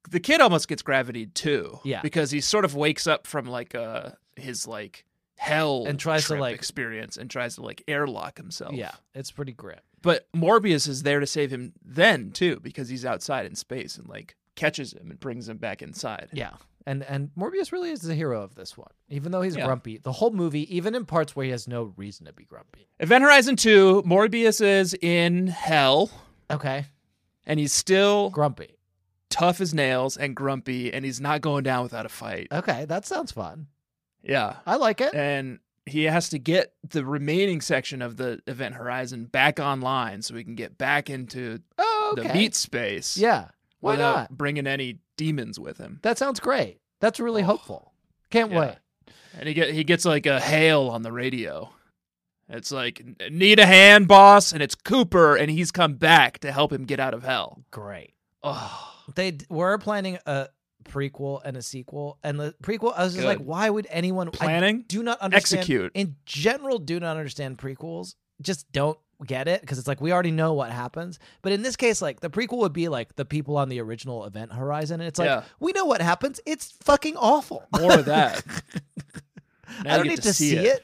the kid almost gets gravitied too. Yeah. Because he sort of wakes up from like his like hell And tries to, trip like- experience and tries to like airlock himself. Yeah, it's pretty grim. But Morbius is there to save him then too, because he's outside in space and like catches him and brings him back inside. Yeah. And Morbius really is the hero of this one. Even though he's Yeah. grumpy, the whole movie, even in parts where he has no reason to be grumpy. Event Horizon 2, Morbius is in hell Okay. and he's still Grumpy. tough as nails and grumpy, and he's not going down without a fight. Okay, that sounds fun. Yeah. I like it. And he has to get the remaining section of the Event Horizon back online so he can get back into Oh, okay. the meat space. Yeah. Why without not? bringing any demons with him. That sounds great. That's really hopeful. Can't Yeah. wait. And he gets like a hail on the radio. It's like, need a hand, boss, and it's Cooper, and he's come back to help him get out of hell. Great. Oh, They were planning a prequel and a sequel, and the prequel, I was just like, Good. why would anyone Planning? I do not understand. Execute. In general, do not understand prequels. Just don't get it because it's like we already know what happens. But in this case, like the prequel would be like the people on the original Event Horizon, and it's like Yeah. we know what happens. It's fucking awful. more of that. Now I don't you need get to see it.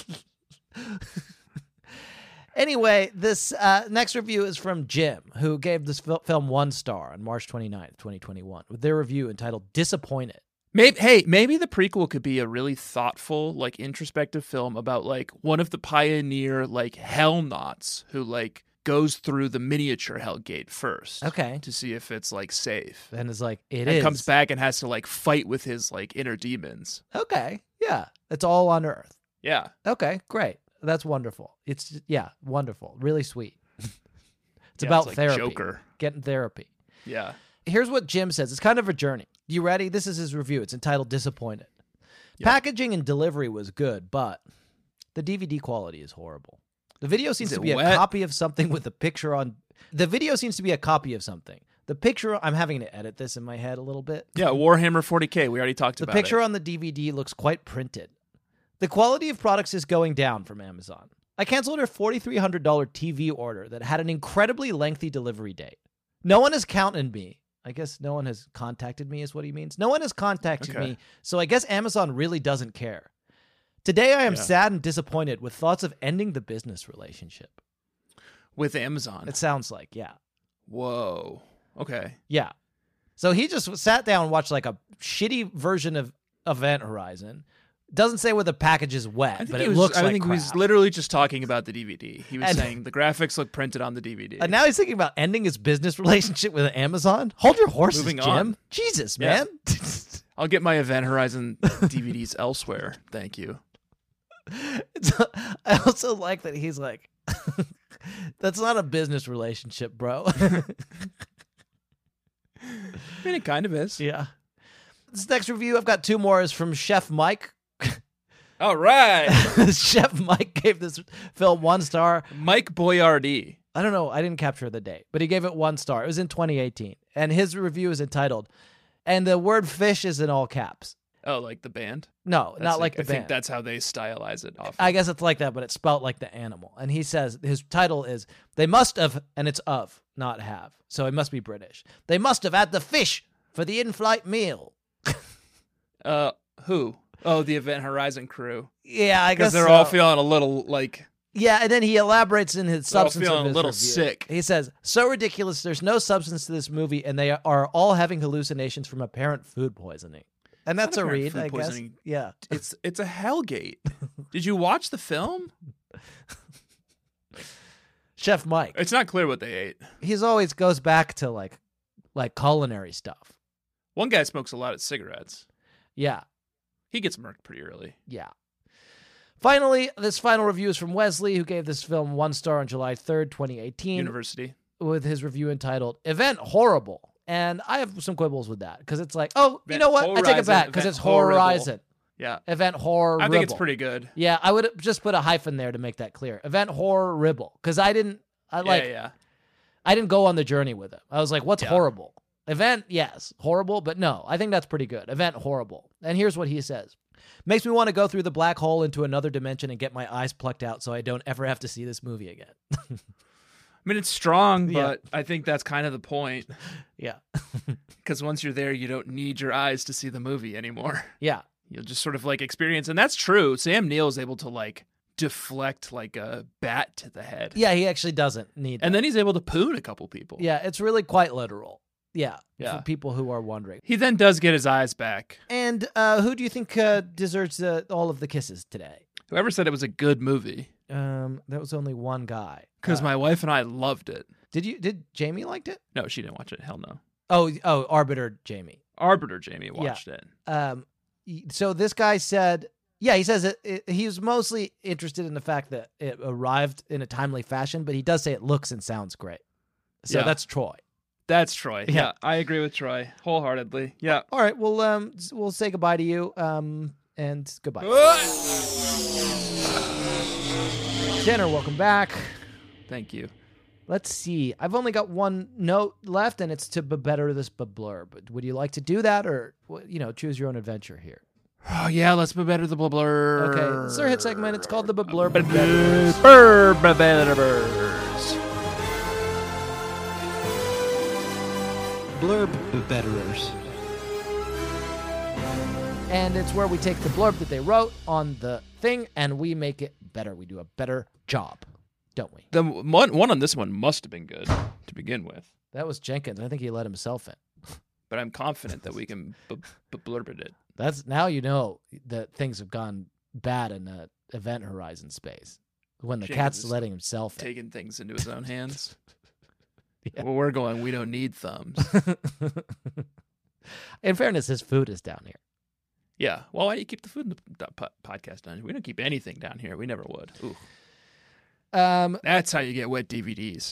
Anyway, this next review is from Jim, who gave this film 1 star on March 29th, 2021, with their review entitled Disappointed. Maybe the prequel could be a really thoughtful, like introspective film about like one of the pioneer like Hellnauts who like goes through the miniature Hellgate first. Okay. To see if it's like safe. And it's like, it And is. comes back and has to like fight with his like inner demons. Okay. Yeah. It's all on Earth. Yeah. Okay. Great. That's wonderful. It's, yeah, wonderful. Really sweet. It's Yeah, about it's like therapy. Joker. Getting therapy. Yeah. Here's what Jim says. It's kind of a journey. You ready? This is his review. It's entitled Disappointed. Packaging and delivery was good, but the DVD quality is horrible. The video seems to be a copy of something with a picture on. The video seems to be a copy of something. The picture, I'm having to edit this in my head a little bit. Yeah, Warhammer 40K. We already talked The about picture it. on the DVD looks quite printed. The quality of products is going down from Amazon. I canceled a $4,300 TV order that had an incredibly lengthy delivery date. No one has counted me. I guess no one has contacted me is what he means. No one has contacted Okay. me, so I guess Amazon really doesn't care. Today I am sad and disappointed with thoughts of ending the business relationship. With Amazon. It sounds like, yeah. Whoa. Okay. Yeah. So he just sat down and watched like a shitty version of Event Horizon. Doesn't say whether the package is wet, but it looks like I think he was crap. literally just talking about the DVD. He was And- saying the graphics look printed on the DVD. And now he's thinking about ending his business relationship with Amazon. Hold your horses, Moving Jim. on. Jesus, Yeah. man. I'll get my Event Horizon DVDs elsewhere. Thank you. I also like that he's like, that's not a business relationship, bro. I mean, it kind of is. Yeah. This next review, I've got 2 more, is from Chef Mike. All right. Chef Mike gave this film 1 star. Mike Boyardee. I don't know. I didn't capture the date, but he gave it 1 star. It was in 2018. And his review is entitled, and the word fish is in all caps. Oh, like the band? No, That's not like the I band. think that's how they stylize it often. I guess it's like that, but it's spelt like the animal. And he says his title is They Must Have, and it's of, not have. So it must be British. They must have had the fish for the in-flight meal. Who? Oh, the Event Horizon crew. Yeah, I guess Because they're so. all feeling a little like. Yeah, and then he elaborates in his They're all substance feeling of a his little review. sick. He says, so ridiculous, there's no substance to this movie, and they are all having hallucinations from apparent food poisoning. And that's a apparent read, food I guess. poisoning. Yeah. It's a Hellgate. Did you watch the film? Chef Mike. It's not clear what they ate. He's always goes back to like culinary stuff. One guy smokes a lot of cigarettes. Yeah. He gets murked pretty early. Yeah. Finally, this final review is from Wesley, who gave this film 1 star on July 3rd, 2018. University. With his review entitled Event Horrible. And I have some quibbles with that because it's like, oh, you Event know what? I take it Horizon, back because Event it's Horrible. Horizon. Yeah. Event Horrible. I think it's pretty good. Yeah, I would just put a hyphen there to make that clear. Event Horrible. Because I didn't go on the journey with it. I was like, what's horrible? Event, yes. Horrible, but no. I think that's pretty good. Event Horrible. And here's what he says. Makes me want to go through the black hole into another dimension and get my eyes plucked out so I don't ever have to see this movie again. mean, it's strong, Yeah. but I think that's kind of the point. Yeah. Because once you're there, you don't need your eyes to see the movie anymore. Yeah. You'll just sort of like experience, and that's true. Sam Neill is able to like deflect like a bat to the head. Yeah, he actually doesn't need And that. then he's able to poon a couple people. Yeah, it's really quite literal. Yeah, Yeah. for people who are wondering. He then does get his eyes back. And who do you think deserves all of the kisses today? Whoever said it was a good movie, That was only one guy. because my wife and I loved it. Did Jamie liked it? No, she didn't watch it. Hell no. Oh, Arbiter Jamie. Arbiter Jamie watched it. So this guy said, yeah, he says he was mostly interested in the fact that it arrived in a timely fashion, but he does say it looks and sounds great. So Yeah. that's Troy. That's Troy. Yeah. Yeah, I agree with Troy wholeheartedly. Yeah. All right, we'll say goodbye to you, and goodbye. Tanner, welcome back. Thank you. Let's see. I've only got one note left, and it's to better this blurb. Would you like to do that, or choose your own adventure here? Oh yeah, let's be better the blur. Okay, this is our hit segment. It's called the blurb. Blurb betterers. And it's where we take the blurb that they wrote on the thing, and we make it better. We do a better job, don't we? The one on this one must have been good to begin with, That was Jenkins. I think he let himself in. but I'm confident that we can blurb it. That's now you know that things have gone bad in the Event Horizon space when the Jenkins cat's is letting himself in. Taking things into his own hands. Yeah. Well, we're going. We don't need thumbs. In fairness, his food is down here. Yeah. Well, why do you keep the food in the podcast down here? We don't keep anything down here. We never would. Ooh. That's how you get wet DVDs.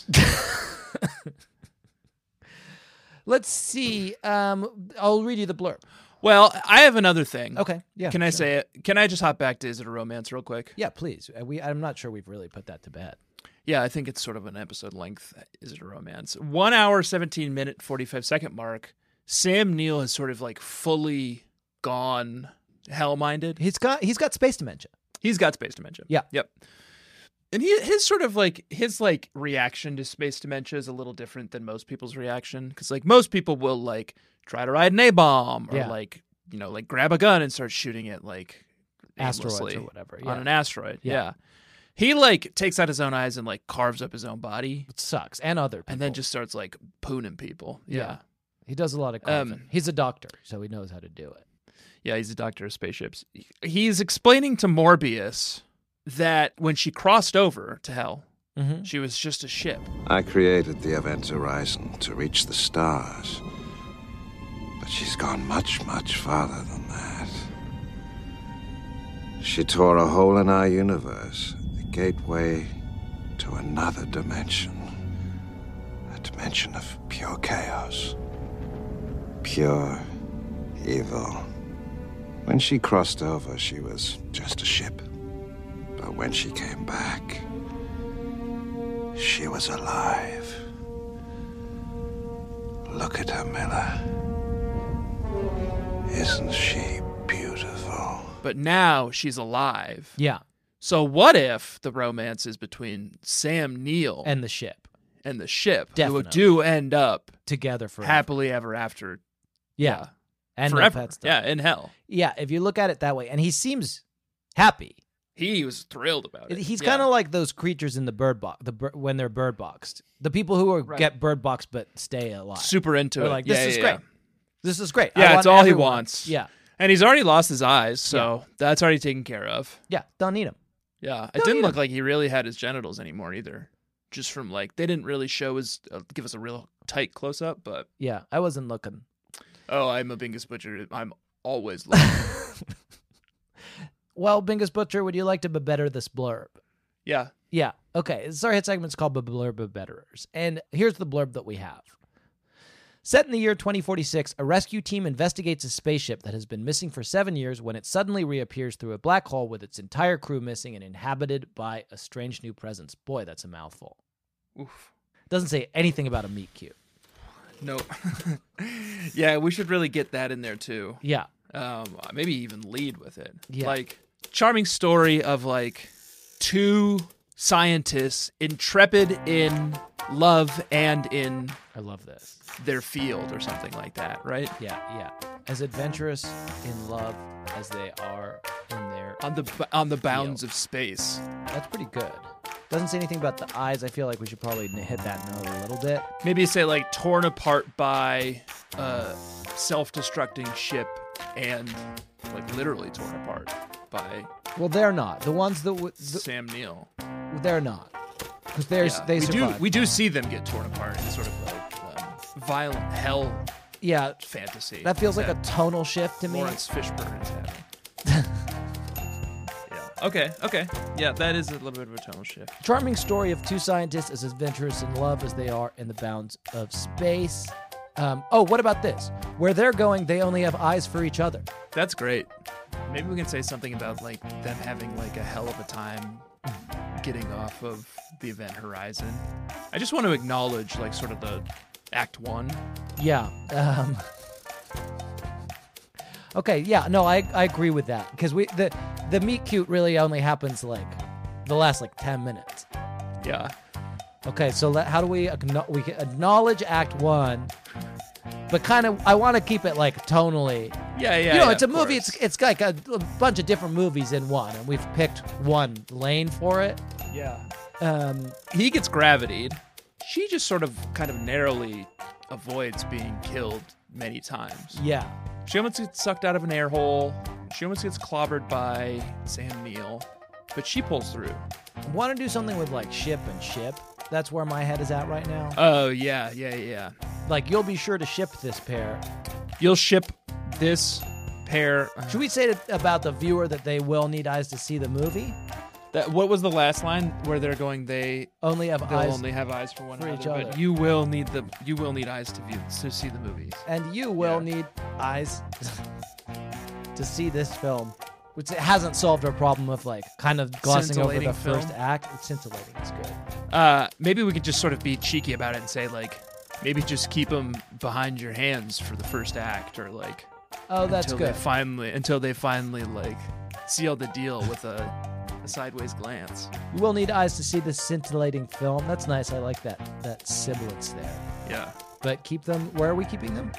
Let's see. I'll read you the blurb. Well, I have another thing. Okay. Yeah. Can I sure. say it? Can I just hop back to Is It a Romance real quick? Yeah, please. I'm not sure we've really put that to bed. Yeah, I think it's sort of an episode length. Is It a Romance? 1 hour, 17 minute, 45-second mark. Sam Neill has sort of like fully gone hell-minded. He's got space dementia. He's got space dementia. Yeah. Yep. And his reaction to space dementia is a little different than most people's reaction, because like most people will like try to ride an A-bomb or Yeah. like grab a gun and start shooting it like Asteroids aimlessly or whatever. on Yeah. an asteroid. Yeah. Yeah. He like takes out his own eyes and like carves up his own body It sucks. And other people. and then just starts like pooning people. Yeah. He does a lot of carving. He's a doctor, so he knows how to do it. Yeah, he's a doctor of spaceships. He's explaining to Morbius that when she crossed over to hell, she was just a ship. I created the Event Horizon to reach the stars. But she's gone much, much farther than that. She tore a hole in our universe, a gateway to another dimension. A dimension of pure chaos. Pure evil. When she crossed over, she was just a ship. But when she came back, she was alive. Look at her, Miller. Isn't she beautiful? But now she's alive. Yeah. So what if the romance is between Sam Neill And the ship. and the ship, who Definitely. do end up Together forever. happily ever after? Yeah. And no forever. pet stuff. Yeah, in hell. Yeah, if you look at it that way. And he seems happy. He was thrilled about it. He's Yeah. kind of like those creatures in the bird box, when they're bird boxed. The people who get bird boxed but stay alive. super into They're it. like, this Yeah, is yeah, great. yeah. This is great. Yeah, I it's want all he everyone. wants. Yeah. And he's already lost his eyes, so that's already taken care of. Yeah, don't need him. Yeah, it Don't didn't need look him. like he really had his genitals anymore either. Just from like, they didn't really show his, give us a real tight close up, but Yeah, I wasn't looking. oh, I'm a Bingus Butcher. I'm always looking. Well, Bingus Butcher, would you like to better this blurb? Yeah. Yeah. Okay. This is our hit segment. It's called Blurb Betterers. And here's the blurb that we have. Set in the year 2046, a rescue team investigates a spaceship that has been missing for 7 years when it suddenly reappears through a black hole with its entire crew missing and inhabited by a strange new presence. Boy, that's a mouthful. Oof. Doesn't say anything about a meet cute. Nope. Yeah, we should really get that in there too. Yeah. Maybe even lead with it. Yeah. Like, charming story of like two scientists intrepid in love and in I love this. their field or something like that, right? Yeah. As adventurous in love as they are in their On the bounds of space. That's pretty good. Doesn't say anything about the eyes. I feel like we should probably hit that note a little bit. Maybe say like torn apart by a self-destructing ship and like literally torn apart by Well, they're not. The ones that Sam Neill. they're not. Because they survive. We do see them get torn apart in sort of like violent hell fantasy. That feels like a tonal shift to me. Lawrence Fishburne is having. Okay. Yeah, that is a little bit of a tonal shift. Charming story of two scientists as adventurous in love as they are in the bounds of space. What about this? Where they're going, they only have eyes for each other. That's great. Maybe we can say something about like them having like a hell of a time getting off of the event horizon. I just want to acknowledge like sort of the Act 1. Yeah. Okay, yeah, no, I agree with that. Because the meet cute really only happens like the last like 10 minutes. Yeah. Okay, so how do we acknowledge Act 1, but kind of, I want to keep it like tonally. Yeah. You know, it's a movie, it's like a bunch of different movies in one, and we've picked one lane for it. Yeah. He gets gravitied. She just sort of kind of narrowly avoids being killed many times. Yeah. She almost gets sucked out of an air hole. She almost gets clobbered by Sam Neill, but she pulls through. I want to do something with like ship and ship. That's where my head is at right now. Oh, yeah. Like, you'll be sure to ship this pair. You'll ship this pair. Should we say about the viewer that they will need eyes to see the movie? What was the last line where they're going? They only have eyes. Only have eyes for one another, each other. But you will need eyes to see the movies. And you will need eyes to see this film, which hasn't solved our problem of like kind of glossing over the first act. It's scintillating. It's good. Maybe we could just sort of be cheeky about it and say like, maybe just keep them behind your hands for the first act, or like, that's good. Until they finally like seal the deal with a sideways glance. You will need eyes to see this scintillating film. That's nice. I like that sibilance there. Yeah. But keep them. Where are we keeping them?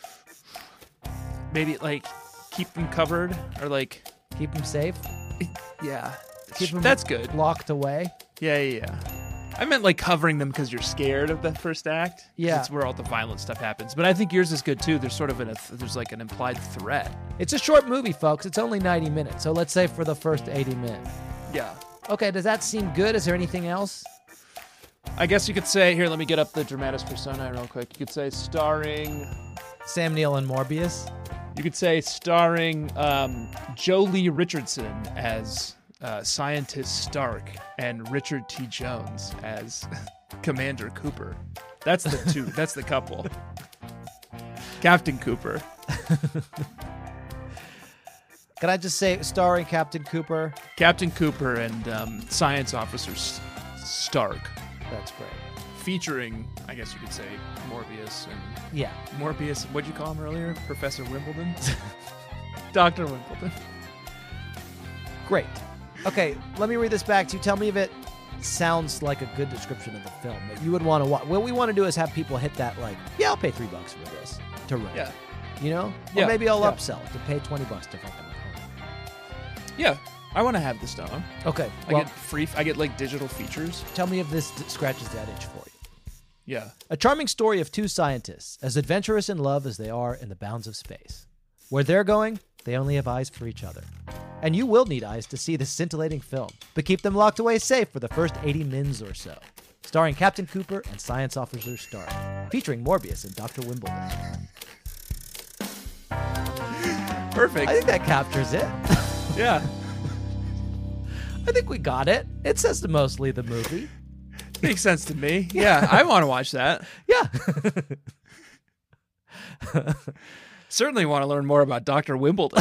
Maybe like keep them covered, or like keep them safe. Yeah. Keep them That's good. Locked away. Yeah. I meant like covering them because you're scared of the first act. Yeah. It's where all the violent stuff happens. But I think yours is good too. There's sort of there's like an implied threat. It's a short movie, folks. It's only 90 minutes. So let's say for the first 80 minutes. Yeah. Okay, does that seem good? Is there anything else? I guess you could say, here, let me get up the dramatis personae real quick. You could say starring Sam Neill and Morbius. You could say starring Jolie Richardson as Scientist Stark and Richard T. Jones as Commander Cooper. That's the two. That's the couple. Captain Cooper. Can I just say starring Captain Cooper? Captain Cooper and Science Officer Stark. That's great. Featuring, I guess you could say, Morbius and... Yeah. Morbius, what'd you call him earlier? Professor Wimbledon? Dr. Wimbledon. Great. Okay, let me read this back to you. Tell me if it sounds like a good description of the film that you would want to watch. What we want to do is have people hit that, like, yeah, I'll pay $3 for this to rent. Yeah. You know? Yeah. Or maybe I'll upsell it to pay $20 to fucking home. Yeah. I want to have this done. Okay. I get like digital features. Tell me if this scratches that itch for you. Yeah. A charming story of two scientists, as adventurous in love as they are in the bounds of space. Where they're going, they only have eyes for each other. And you will need eyes to see this scintillating film, but keep them locked away safe for the first 80 mins or so. Starring Captain Cooper and Science Officer Stark. Featuring Morbius and Dr. Wimbledon. Perfect. I think that captures it. Yeah. I think we got it. It says mostly the movie. Makes sense to me. Yeah, I want to watch that. Yeah. Certainly want to learn more about Dr. Wimbledon.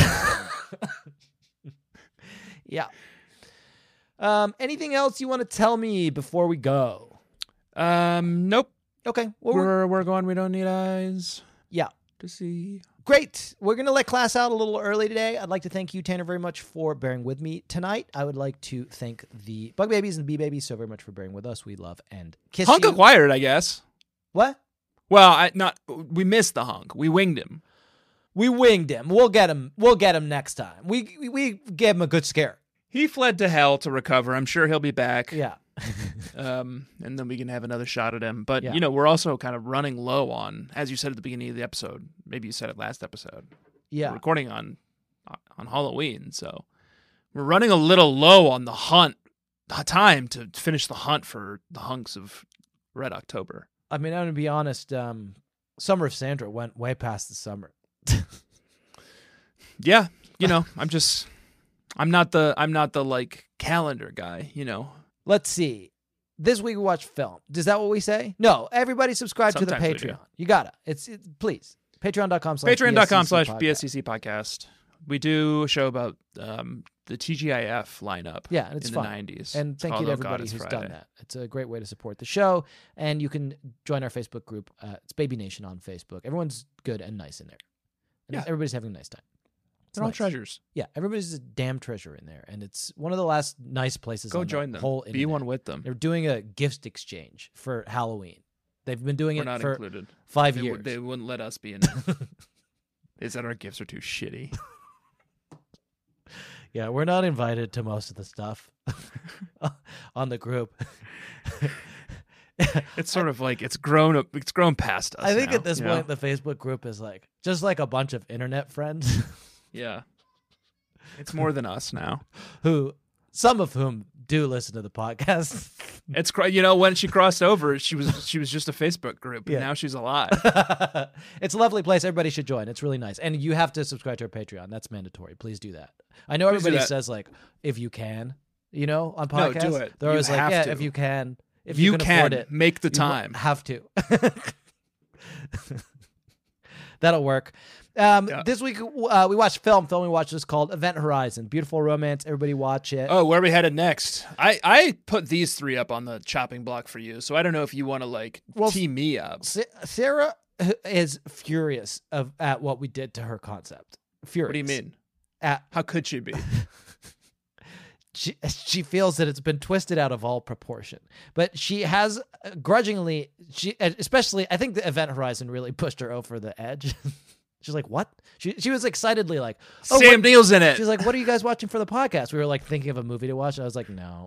Yeah. Anything else you want to tell me before we go? Nope. Okay. Well, we're going. We don't need eyes. Yeah. To see. Great. We're going to let class out a little early today. I'd like to thank you, Tanner, very much for bearing with me tonight. I would like to thank the Bug Babies and Bee Babies so very much for bearing with us. We love and kiss Hunk you. acquired, I guess. What? Well, we missed the hunk. We winged him. We winged him. We'll get him. We'll get him next time. We gave him a good scare. He fled to hell to recover. I'm sure he'll be back. Yeah. And then we can have another shot at him. But, Yeah. we're also kind of running low on, as you said at the beginning of the episode, maybe you said it last episode. Yeah. We're recording on Halloween, so we're running a little low on the time to finish the hunt for the hunks of Red October. I mean, I'm going to be honest. Summer of Sandra went way past the summer. Yeah. I'm not the like calendar guy, Let's see. This week we watched film. Is that what we say? No. Everybody subscribe to the Sometimes we do. Patreon. You gotta. Please. Patreon.com/. Patreon.com/BSCC podcast. We do a show about the TGIF lineup. Yeah, and it's in fun. the 90s. And It's thank you called to Oh God, everybody It's who's Friday. done that. It's a great way to support the show. And you can join our Facebook group. It's Baby Nation on Facebook. Everyone's good and nice in there. And Yeah. everybody's having a nice time. It's They're all nice. treasures. Yeah, everybody's a damn treasure in there. And it's one of the last nice places Go on join the them. whole Be internet. one with them. They're doing a gift exchange for Halloween. They've been doing We're it not for included. 5 They years. They wouldn't let us be in it. They said our gifts are too shitty. Yeah, we're not invited to most of the stuff on the group. It's sort of like it's grown up. It's grown past us. I think now, at this you know? point, the Facebook group is like just like a bunch of internet friends Yeah. It's more than us now. some of whom do listen to the podcast. It's when she crossed over, she was just a Facebook group, and Yeah. now she's alive. It's a lovely place. Everybody should join. It's really nice. And you have to subscribe to our Patreon. That's mandatory. Please do that. I know Please do everybody that. says like, if you can, on No, podcasts. do it. They're You always like, have yeah, to. if you can. If You you can afford can. it. Make the you time. Have to. That'll work. This week we watched film. Film we watched is called Event Horizon. Beautiful romance. Everybody watch it. Oh, where are we headed next? I put these three up on the chopping block for you, so I don't know if you want to team me up. Sarah is furious at what we did to her concept. Furious. What do you mean? How could she be? She feels that it's been twisted out of all proportion, but she has grudgingly. Especially I think the Event Horizon really pushed her over the edge. She's like, "What?" She was excitedly like, "Oh, Sam Neill's in it." She's like, "What are you guys watching for the podcast?" We were like thinking of a movie to watch. And I was like, "No."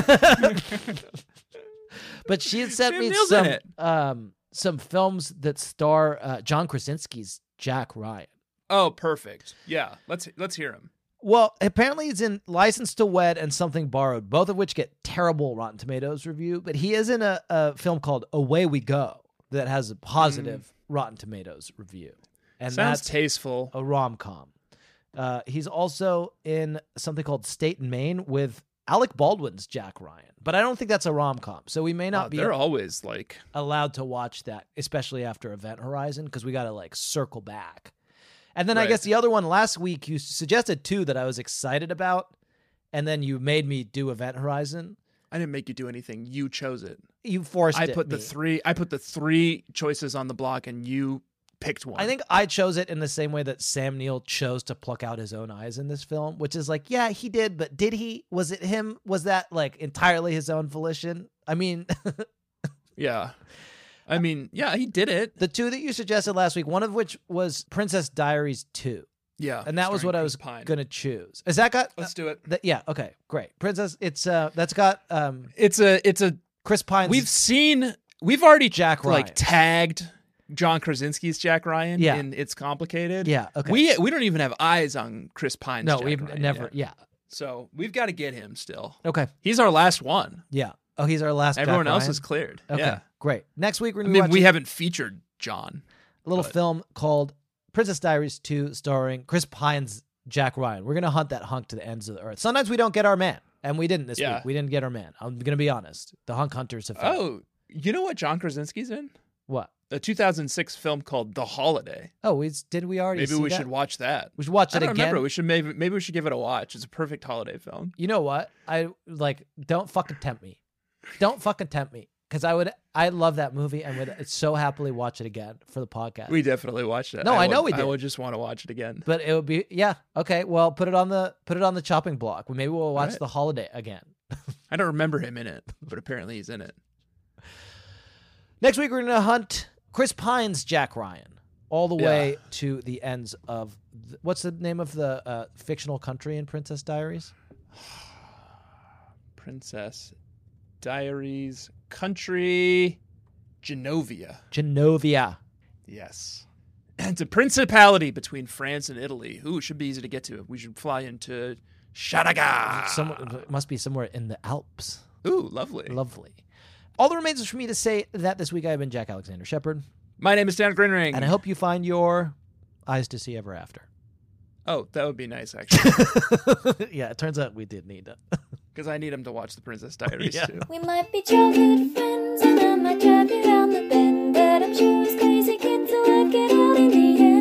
But she had sent Sam me Neill's in some films that star John Krasinski's Jack Ryan. Oh, perfect. Yeah, let's hear him. Well, apparently he's in License to Wed and Something Borrowed, both of which get terrible Rotten Tomatoes review. But he is in a film called Away We Go that has a positive Rotten Tomatoes review. And Sounds that's tasteful. a rom-com. He's also in something called State and Maine with Alec Baldwin's Jack Ryan. But I don't think that's a rom-com. So we may not be They're always like allowed to watch that, especially after Event Horizon, because we got to circle back. And then I Right. guess the other one last week, you suggested two that I was excited about, and then you made me do Event Horizon. I didn't make you do anything. You chose it. You forced it. I put the three choices on the block, and you picked one. I think I chose it in the same way that Sam Neill chose to pluck out his own eyes in this film, which is like, yeah, he did, but did he? Was it him? Was that entirely his own volition? I mean, yeah. I mean, yeah, he did it. The two that you suggested last week, one of which was Princess Diaries 2. Yeah. And that was starring what I was Chris Pine. going to choose. Has that got... Let's do it. Yeah, okay, great. Princess, that's got... It's a Chris Pine's... We've already Jack Ryan. tagged John Krasinski's Jack Ryan Yeah. in It's Complicated. Yeah, okay. We don't even have eyes on Chris Pine's No, Jack we've Ryan never... yet. Yeah. So we've got to get him still. Okay. He's our last one. Yeah. Oh, he's our last Everyone Jack else Ryan? is cleared. Okay, Yeah. great. Next week we're I going to be mean, watching we haven't featured John. a little but- film called Princess Diaries 2 starring Chris Pine's Jack Ryan. We're going to hunt that hunk to the ends of the earth. Sometimes we don't get our man, and we didn't this Yeah. week. We didn't get our man. I'm going to be honest. The hunk hunters have failed. Oh, you know what John Krasinski's in? What? A 2006 film called The Holiday. Oh, did we already Maybe see we that? should watch that. We should watch I it don't again. remember. Maybe we should give it a watch. It's a perfect holiday film. You know what? Don't fucking tempt me. Don't fucking tempt me. because I love that movie and would so happily watch it again for the podcast. We definitely watched it. No, I know we did. I would just want to watch it again. But it would be okay. Well, put it on the chopping block. Maybe we'll watch Right. The Holiday again. I don't remember him in it, but apparently he's in it. Next week we're gonna hunt Chris Pine's Jack Ryan all the way to the ends of what's the name of the fictional country in Princess Diaries? Princess Diaries, country, Genovia. Genovia. Yes. It's a principality between France and Italy. Ooh, should be easy to get to. We should fly into Shadaga. It must be somewhere in the Alps. Ooh, lovely. Lovely. All that remains is for me to say that this week I have been Jack Alexander Shepard. My name is Dan Grinring. And I hope you find your eyes to see ever after. Oh, that would be nice, actually. Yeah, it turns out we did need it. Because I need him to watch The Princess Diaries, too. We might be childhood friends, and I might drive you round the bend, but I'm sure as crazy kids will work it out in the end.